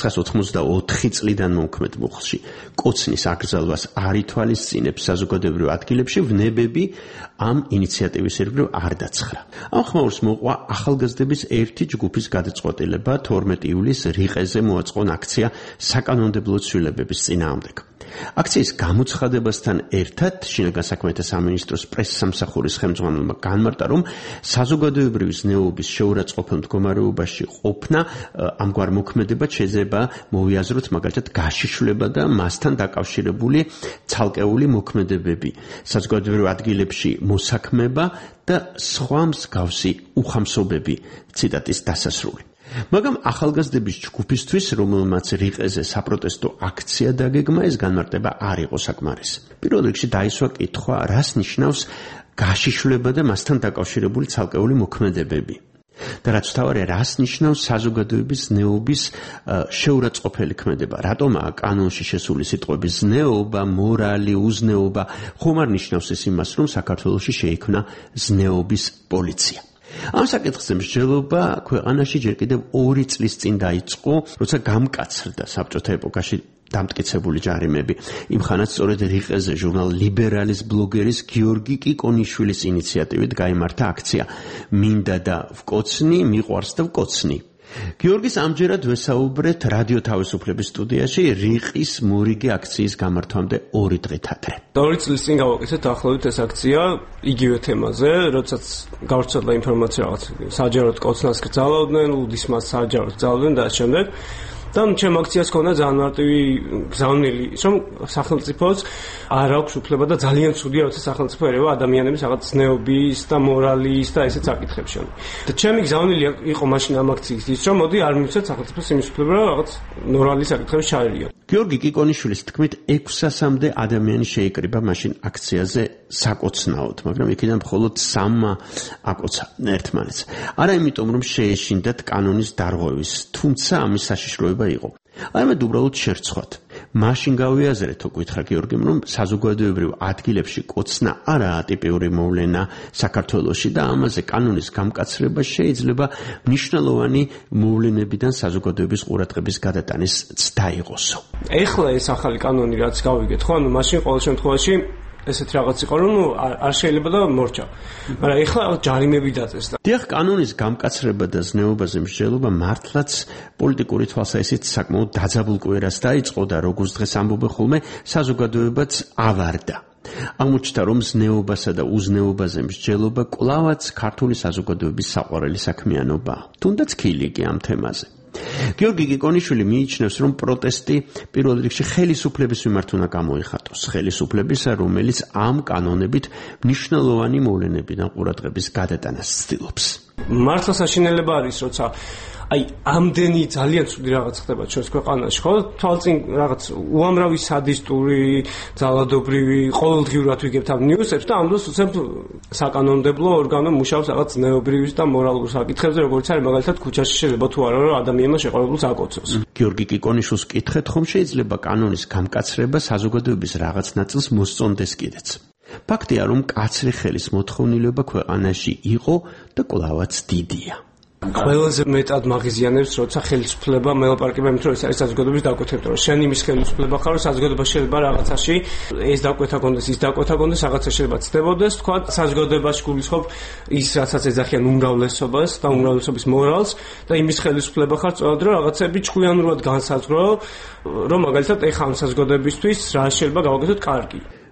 1984 წლიდან მომქმედ მუხლში, კოცნის აკრძალვას არ ითვალისწინებს საზოგადოებრივ ადგილებში, ვნებები ამ ინიციატივის ერთგვარ არ დაცხრა. ამ ხმაურს მოყვა ახალგაზრდების ერთი ჯგუფის გადაწყვეტილება 12 ივლისს რიყეზე მოაწყონ აქცია საკანონმდებლო ცვლილებების წინააღმდეგ. აქციის გამოცხადებასთან ერთად შინაგან საქმეთა სამინისტროს პრესსამსახურის ხელმძღვანელმა განმარტა, რომ საზოგადოებრივი ზნეობის შეურაცხყოფელ მდგომარეობაში ყოფნა ამგვარ მოქმედებად შეიძლება მოვიაზროთ მაგალითად გაშიშვლება და მასთან დაკავშირებული ცალკეული მოქმედებები, საზოგადოებრივ ადგილებში მოსაქმება და სხვა მსგავსი უხამსობები. ციტატის დასასრული. მაგრამ ახალგაზრდების ჯგუფისთვის, რომელმაც რიყეზე საპროტესტო აქცია დაგეგმა, ეს განმარტება არ იყო საკმარისი. პირველ რიგში დაისვა კითხვა, რას ნიშნავს გაშიშვლება და მასთან დაკავშირებული ცალკეული მოქმედებები. და რაც თავარია, რას ნიშნავს საზოგადოების ზნეობის შეურაცხყოფელი ქმედება. რატომაა კანონში შესული სიტყვები ზნეობა, მორალი, უზნეობა, ხომ არ ნიშნავს ეს იმას, რომ საქართველოში შეიქმნა ზნეობის პოლიცია. ამ საკითხზე მსჯელობა ქვეყანაში ჯერ კიდევ 2 წლის წინ დაიწყო, როცა გამკაცრდა საბჭოთა ეპოქაში დამტკიცებული ჯარიმები. იმ ხანაც სწორედ რიყეზე ჟურნალ ლიბერალის ბლოგერის გიორგი კიკონიშვილის ინიციატივით გაიმართა აქცია მინდა და ვკოცნი, მიყვარს და ვკოცნი. გიორგის ამჯერად ვესაუბრეთ რადიო თავისუფლების სტუდიაში რიყის მორიგი აქციის გამართვამდე 2 დღით ადრე. 2 წლის წინ გავაკეთეთ ახლობით ეს აქცია იგივე თემაზე, როდესაც გავრცელდა ინფორმაცია რაღაც საჯაროდ კოცნას გრძალავდნენ, უდისმას საჯაროდ გრძალავდნენ და ამ შემდეგ და ჩემ აქციას ქონდა ძალიან მარტივი გზავნილი, რომ სახელმწიფოს არ აქვს უფლება და ძალიან ცუდია, როცა სახელმწიფო ერევა ადამიანების რაღაც ზნეობის და მორალის და ესეც საკითხებში. და ჩემი გზავნილი იყო მაშინ ამ აქციის ის, რომ მოდი არ მივცეთ სახელმწიფოს იმის უფლება, რომ რაღაც მორალის საკითხებში ჩაერიო. გიორგი კიკონიშვილის თქმით 600-მდე ადამიანი შეიკრიბა მაშინ აქციაზე საკოცნაოდ, მაგრამ იქიდან მხოლოდ 3-მა აკოცა ერთმანეთს. არა იმიტომ, რომ შეეშინდათ კანონის დარღვევის, თუმცა ამის საშიშროება იყო. არამედ უბრალოდ შერცხვათ. მაშინ გავიაზრეთო, გითხრა გიორგიმ, რომ საზოგადოებრივ ადგილებში კოცნა არაა ტიპიური მოვლენა საქართველოში და ამაზე კანონის გამკაცრება შეიძლება მნიშვნელოვანი მოვლენებიდან საზოგადოების ყურადღების გადატანის ცდა იყოსო. ეხლა ეს ახალი კანონი რაც გავიგეთ, ხო, ანუ მაშინ ყოველ შემთხვევაში ესეთ რაღაც იყო, რომ არ შეიძლება და მორჩა. მაგრამ ეხლა ჯარიმები დაწეს და დიახ, კანონის გამკაცრება და ზნეობაზე მსჯელობა მართლაც პოლიტიკური თვალსაზრისით საკმაოდ დაძაბულ კვირას დაიწყო და როგორც დღეს ამბობენ ხოლმე, საზოგადოებაც ავარდა. აღმოჩნდა, რომ ზნეობასა და უზნეობაზე მსჯელობა კვლავაც ქართული საზოგადოების საყვარელი საქმიანობაა. თუნდაც ქილიკი ამ თემაზე. გიორგი კიკონიშვილი მიიჩნევს, რომ პროტესტი პირველ რიგში ხელისუფლების მიმართ უნდა გამოიხატოს, ხელისუფლებისა, რომელიც ამ კანონებით მნიშვნელოვანი მოვლენებიდან ყურადღების გადატანას ცდილობს. მართლა საშინელება არის, როცა აი ამდენი ძალიან ცუდი რაღაც ხდება ჩვენს ქვეყანაში, ხო? თვალწინ რაღაც უამრავი სადისტური, ძალადობრივი, ყოველდღიურად ვიგებთ ამ ნიუსებს და ამ დროს უცებ საკანონმდებლო ორგანო მუშაობს რაღაც ზნეობრივ და მორალურ საკითხებზე, როგორც არის მაგალითად ქუჩაში შეიძლება თუ არა რომ ადამიანმა შეყარებულს აკოცოს. გიორგი კიკონიშვილს კითხეთ, ხომ შეიძლება კანონის გამკაცრება საზოგადოების რაღაც ნაწილს მოსწონდეს კიდეც. ფაქტია, რომ კაცრი ხელის მოთხოვნილება ქვეყანაში იყო და კვლავაც დიდია. ყველაზე მეტად მაღიზიანებს, როცა ხელისუფლება მელაპარაკება იმით, რომ ეს არის საზოგადოების დაკვეთება, რომ შენ იმის ხელისუფლება ხარ, რომ საზოგადოება შეიძლება რაღაცაში ეს დაკვეთა კონდეს, ის დაკვეთა კონდეს, რაღაცა შეიძლება ცდებოდეს, თქვა საზოგადოებაში გულისხმობ ის, რასაც ეძახიან უმრავლესობას და უმრავლესობის მორალს და იმის ხელისუფლება ხარ, სწორად რომ რაღაცები ჭკვიანურად განსაზღვრო, რომ მაგალითად ეხა ამ საზოგადოებისთვის რა შეიძლება გავაკეთოთ კარგი.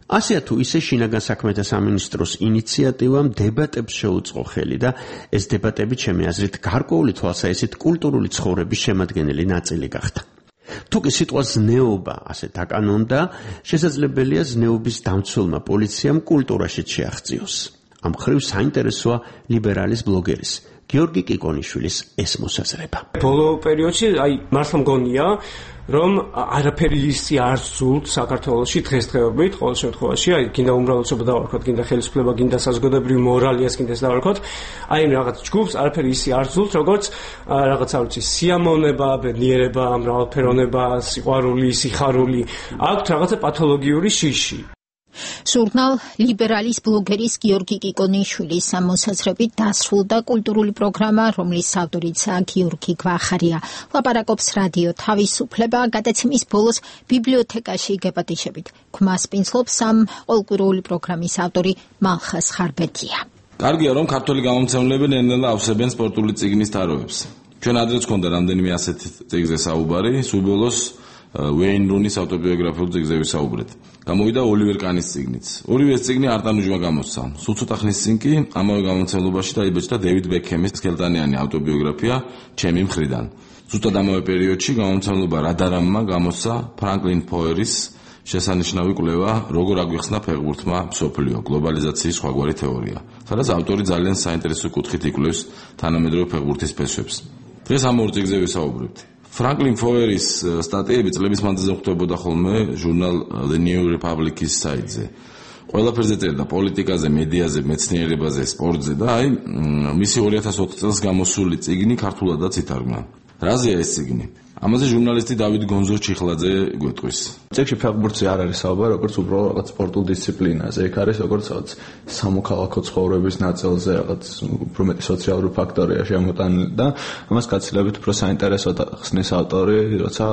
ასეა თუ ისე შინაგან საქმეთა სამინისტროს ინიციატივამ დებატებს შეუწყო ხელი და ეს დებატები ჩემი აზრით გარკვეული თვალსაჩინო კულტურული ცხოვრების შემადგენელი ნაწილი გახდა. თუკი სიტყვა ზნეობა ასე დაკანონდა, შესაძლებელია ზნეობის დამცველმა პოლიციამ კულტურაშიც შეაღწიოს. ამ ხრივ საინტერესოა ლიბერალის ბლოგერის გიორგი კიკონიშვილის ეს მოსაზრება. ბოლო პერიოდში მართლა მგონია რომ არაფერი ისე არ ზულთ საქართველოში დღესდღეობით ყოველ შემთხვევაში გინდა უმრავლესობა დავარქვათ, გინდა ხელისუფლება, გინდა საზოგადოებრივი მორალიას გინდა დავარქვათ, რაღაც ჯგუფს არაფერი ისე არ ზულთ, როგორც რაღაც არ ვიცი, სიამოვნება, ბედნიერება, მრავალფეროვნება, სიყვარული, სიხარული, აქვთ რაღაცა პათოლოგიური შიში. ჟურნალ ლიბერალის ბლოგერის გიორგი კიკონიშვილის მოსაზრებით დასრულდა კულტურული პროგრამა, რომლის ავტორიცაა გიორგი გვახარია. ლაპარაკობს რადიო თავისუფლება, გადაცემის ბოლოს ბიბლიოთეკაში გეპატიჟებით. გვმას პინძლობს ამ ყოველკვირეული პროგრამის ავტორი მალხას ხარბეთია. კარგია, რომ ქართველი გამომცემლები ნელ-ნელა ავსებენ სპორტული წიგნის თაროებს. ჩვენ ადრეც გქონდა რამდენიმე ასეთი წიგნზე საუბარი, სულ ბოლოს ვეინ რუნის ავტობიოგრაფიულ წიგნზე ვისაუბრეთ. გამოვიდა ოლივერ კანის წიგნიც. ორივე ეს წიგნი არტანუჯმა გამოსცა. სულ ცოტა ხნის წინ კი ამავე გამომცემლობაში დაიბეჭდა დევიდ ბექჰემის სქელტანიანი ავტობიოგრაფია ჩემი მხრიდან. ზუსტად ამავე პერიოდში გამომცემლობა რადარამმა გამოსცა ფრანკლინ ფოერის შესანიშნავი კვლევა როგორ აგვიხსნა ფეხბურთმა მსოფლიო გლობალიზაციის სხვაგვარი თეორია, სადაც ავტორი ძალიან საინტერესო კუთხით იკვლევს თანამედროვე ფეხბურთის ფესვებს. დღეს ამ ორ წიგნზე ვისაუბრებთ. ფრანკლინ ფოერის სტატიები წლების მანძილზე ხვდებოდა ხოლმე ჟურნალ The New Republic-ის საიტზე. ყველაფერზე წერდა პოლიტიკაზე, მედიაზე, მეცნიერებაზე, სპორტზე და მისი 2004 წელს გამოსული წიგნი ქართულადაც ითარგმნა. რაზეა ეს წიგნი? ამაზე ჟურნალისტი დავით გონზო ჩიხლაძე გვეტყვის. წიგნში ფეხბურთზე არ არის საუბარი, როგორც უბრალოდ რაღაც სპორტულ დისციპლინაზე. იქ არის როგორც რაღაც სამოქალაქო ცხოვრების ნაწილზე, რაღაც უფრო მეტი სოციალური ფაქტორია შემოტანილი და ამას გაცილებით უფრო საინტერესოდ ხსნის ავტორი, როცა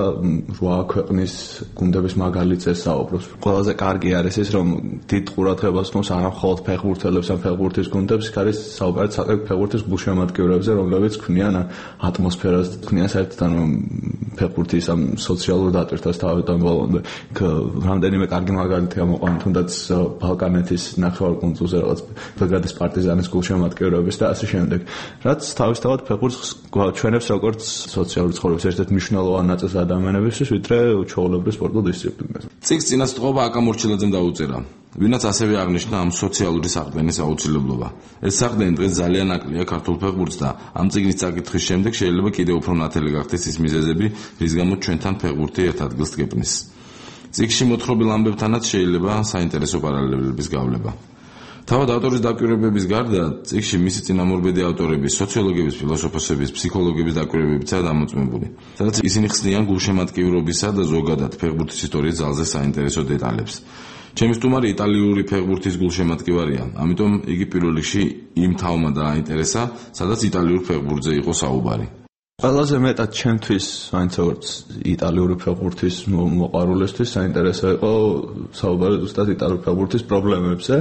8 ქვეყნის გუნდების მაგალითზე საუბრობს. ყველაზე კარგი არის ის, რომ დიდ ყურადღებას უთმობს არა მხოლოდ ფეხბურთელებს ან ფეხბურთის გუნდებს, იქ არის საუბარი ფეხბურთის გულშემატკივრებზე, რომლებიც ქმნიან ატმოსფეროს, ქმნიან საერთოდ ფეხბურთის ამ სოციალურ დატვირთვას თავიდან ბოლომდე. რამდენიმე კარგი მაგალითი გამოყვანთ, თუნდაც ბალკანეთის ნახევარკუნძულზე რაღაც ბელგრადის პარტიზანის გულშემატკივრების და ასე შემდეგ. რაც თავისთავად ფეხბურთს გვაჩვენებს როგორც სოციალური ცხოვრების ერთ-ერთ მნიშვნელოვან ნაწილს ადამიანებისთვის, ვიდრე ჩვეულებრივ სპორტულ დისციპლინას. წიგნს წინასწრობა აკა მორჩილაძემ დაუწერა. ვინაც ასევე აღნიშნა ამ სოციალური საყრდენის აუცილებლობა. ეს საყრდენი დღეს ძალიან ნაკლია ქართულ ფეხბურთს და ამ წიგნის წაკითხვის შემდეგ შეიძლება კიდევ უფრო ნათელი გახდეს ის მიზეზები, რის გამოც ჩვენთან ფეხბურთი ერთ ადგილს გეპნის. წიგნში მოთხრობილ ამბებთანაც შეიძლება საინტერესო პარალელების გავლება. თავად ავტორის დაკვირვებების გარდა, წიგნში მისი წინამორბედი ავტორების, სოციოლოგების, ფილოსოფოსების, ფსიქოლოგების დაკვირვებებიცაა დამოწმებული, სადაც ისინი ხსნიან გულშემატკივრობისა და ზოგადად ფეხბურთის ისტორიის ძალზე საინტერესო დეტალებს. ჩემი სტუმარი იტალიური ფეხბურთის გულშემატკივარია, ამიტომ იგი პირველ რიგში იმ თავმა დააინტერესა, სადაც იტალიურ ფეხბურთზე იყო საუბარი. ყველაზე მეტად ჩემთვის, მაინც როგორც იტალიური ფეხბურთის მოყვარულისთვის საინტერესო იყო საუბარი ზუსტად იტალიური ფეხბურთის პრობლემებზე.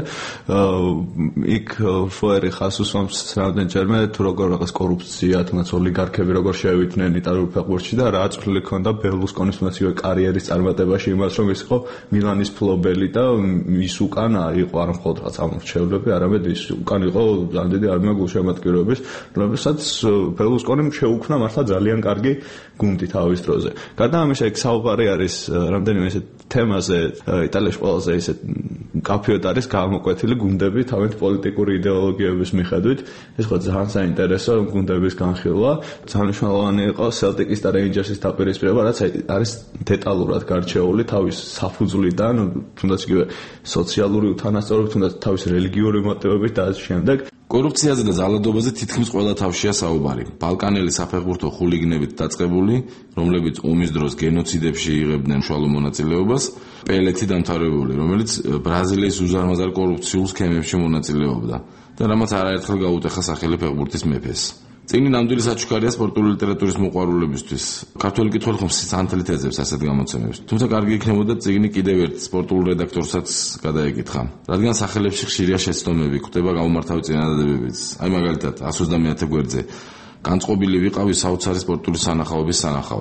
იქ ფოერი ხას უსვამს რამდენჯერმე თუ როგორ რაღაც კორუფცია, თუნდაც ოლიგარქები როგორ შევიდნენ იტალიური ფეხბურთში და რა წვლილი ჰქონდა ბერლუსკონის მასივე კარიერის წარმატებაში იმას, რომ ის იყო მილანის ფლობელი და ის უკან იყო არა მხოლოდ რაღაც ამორჩევლები, არამედ ის უკან იყო ძალიან დიდი არმია გულშემატკივრების, რომელსაც ბერლუსკონიმ შეუქმნა ძალიან კარგი გუნდი თავის დროზე. გარდა ამისა, იქ საუბარი არის რამდენიმე ისეთ თემაზე, იტალიაში ყველაზე ისეთ მკაფიოდ არის გამოკვეთილი გუნდები თავით პოლიტიკური იდეოლოგიების მიხედვით. ეს ხო ძალიან საინტერესო გუნდების განხილვა. ძალიან მნიშვნელოვანი იყო სელტიკის და რეინჯერსის დაპირისპირება, რაც არის დეტალურად გარჩეული თავის საფუძვლიდან, თუნდაც იგივე სოციალური უთანასწორობით, თუნდაც თავის რელიგიური მოტივებით და ასე შემდეგ. კორუფციაზე და ძალადობაზე თითქმის ყველა თავშია საუბარი. ბალკანელი საფეხბურთო ხულიგნებით დაწყებული, რომლებიც ომის დროს გენოციდებში იღებდნენ უშუალო მონაწილეობას, პელეთი დამთავრებული, რომელიც ბრაზილიის უზარმაზარ კორუფციულ სქემებში მონაწილეობდა და რამაც არაერთხელ გაუტეხა სახელი ფეხბურთის მეფეს. წიგნი ნამდვილი საჩუქარია სპორტული ლიტერატურის მოყვარულებისთვის. ქართველი მკითხველი ხომ სანთლით ეძებს ასეთ გამოცემებს. თუმცა კარგი იქნებოდა წიგნი კიდევ ერთ სპორტულ რედაქტორსაც გადაეკითხა. რადგან სახელებში ხშირია შეცდომები, გვხვდება გამომართავი წინადადებებიც. აი მაგალითად 120 გვერდზე განწყობილი ვიყავი საოცარი სპორტული სანახაობის სანახავად.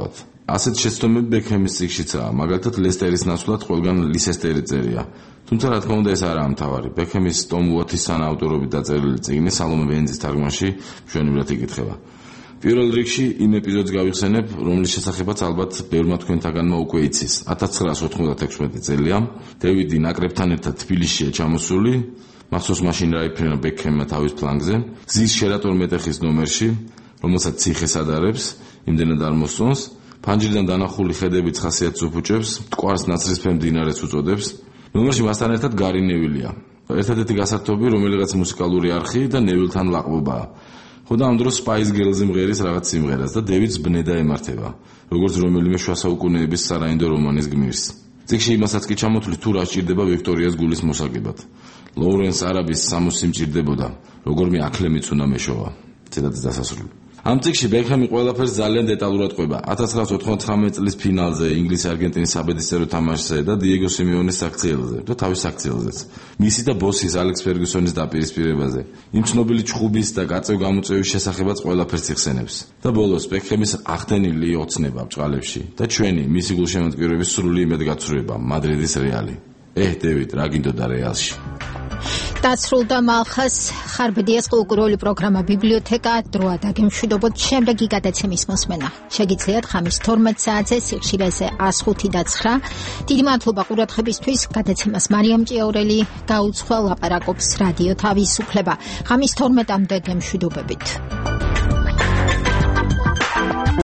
ასეთ შეცდომები ბექჰემის წიგნშიცაა, მაგალითად ლესტერის ნაცვლად ყველგან ლისესტერი წერია. თუმცა რა თქმა უნდა ეს არაა მთავარი. ბექჰემის ტომ უოტის სანაავტორობით დაწერილი წიგნი სალომე ვენძის თარგმანში მშვენივრად იკითხება. პირველ რიგში იმ ეპიზოდს გავიხსენებ, რომლის შესახებაც ალბათ ბევრმა თქვენთაგანმა უკვე იცის. 1996 წელია, დევიდი ნაკრებთან ერთად თბილისშია ჩამოსული, მახსოვს მაშინ რა იფრენა ბექჰემმა თავის ფლანგზე, გზის შერატორ მეტეხის ნომერში, რომელსაც ციხეს ადარებს, იმდენად არ მოსწონს, ფანჯრიდან დანახული ხედებით ხასიათს უფუჭებს, მტკვარს ნაცრისფერ მდინარეს უწოდებს. ნომერში მასთან ერთად გარი ნევილია. ერთადერთი გასართობი რომელიღაც მუსიკალური არხი და ნევილთან ლაყბობაა. ხო და ამ დროს Spice Girls-ი მღერის რაღაც სიმღერას და დევიდს ბნედა ემართება, როგორც რომელიმე შუა საუკუნეების სარაინდო რომანის გმირს. წიგნში იმასაც კი ჩამოთვლი თუ რა სჭირდება ვიქტორიას გულის მოსაგებად. ლოურენს არაბის სამოსი მჭირდებოდა, როგორმე აკლემიც უნდა მეშოვა. ციტატის დასასრული. ამ წიგნში ბექჰემი ყველაფერს ძალიან დეტალურად ყვება. 1999 წლის ფინალზე ინგლისი-არგენტინის საბედისწერო თამაშზე და დიეგო სიმეონეს საქციელზე და თავის საქციელზეც. მისი და ბოსის ალექს ფერგუსონის დაპირისპირებაზე. იმ ცნობილი ჩხუბის და გაწევ-გამოწვევის შესახებაც ყველაფერს იხსენებს. და ბოლოს ბექჰემის ახდენილი ოცნება ბჭყალებში და ჩვენი მისი გულშემატკივრების სრული იმედგაცრუება მადრიდის რეალი. დევიდ, რა გინდოდა რეალში? დასრულდა მალხას ხარბედიას კულტურული პროგრამა ბიბლიოთეკა დროა დაგემშვიდობოთ შემდეგი გადაცემის მოსმენა. შეგიძლიათ ხამის 12 საათზე სიხშირეზე 105.9. დიდი მადლობა ყურადღებისთვის. გადაცემას მარიამ ჭიაურელი გაუძღვა, ლაპარაკობს რადიო თავისუფლება. ხამის 12-მდე გემშვიდობებით.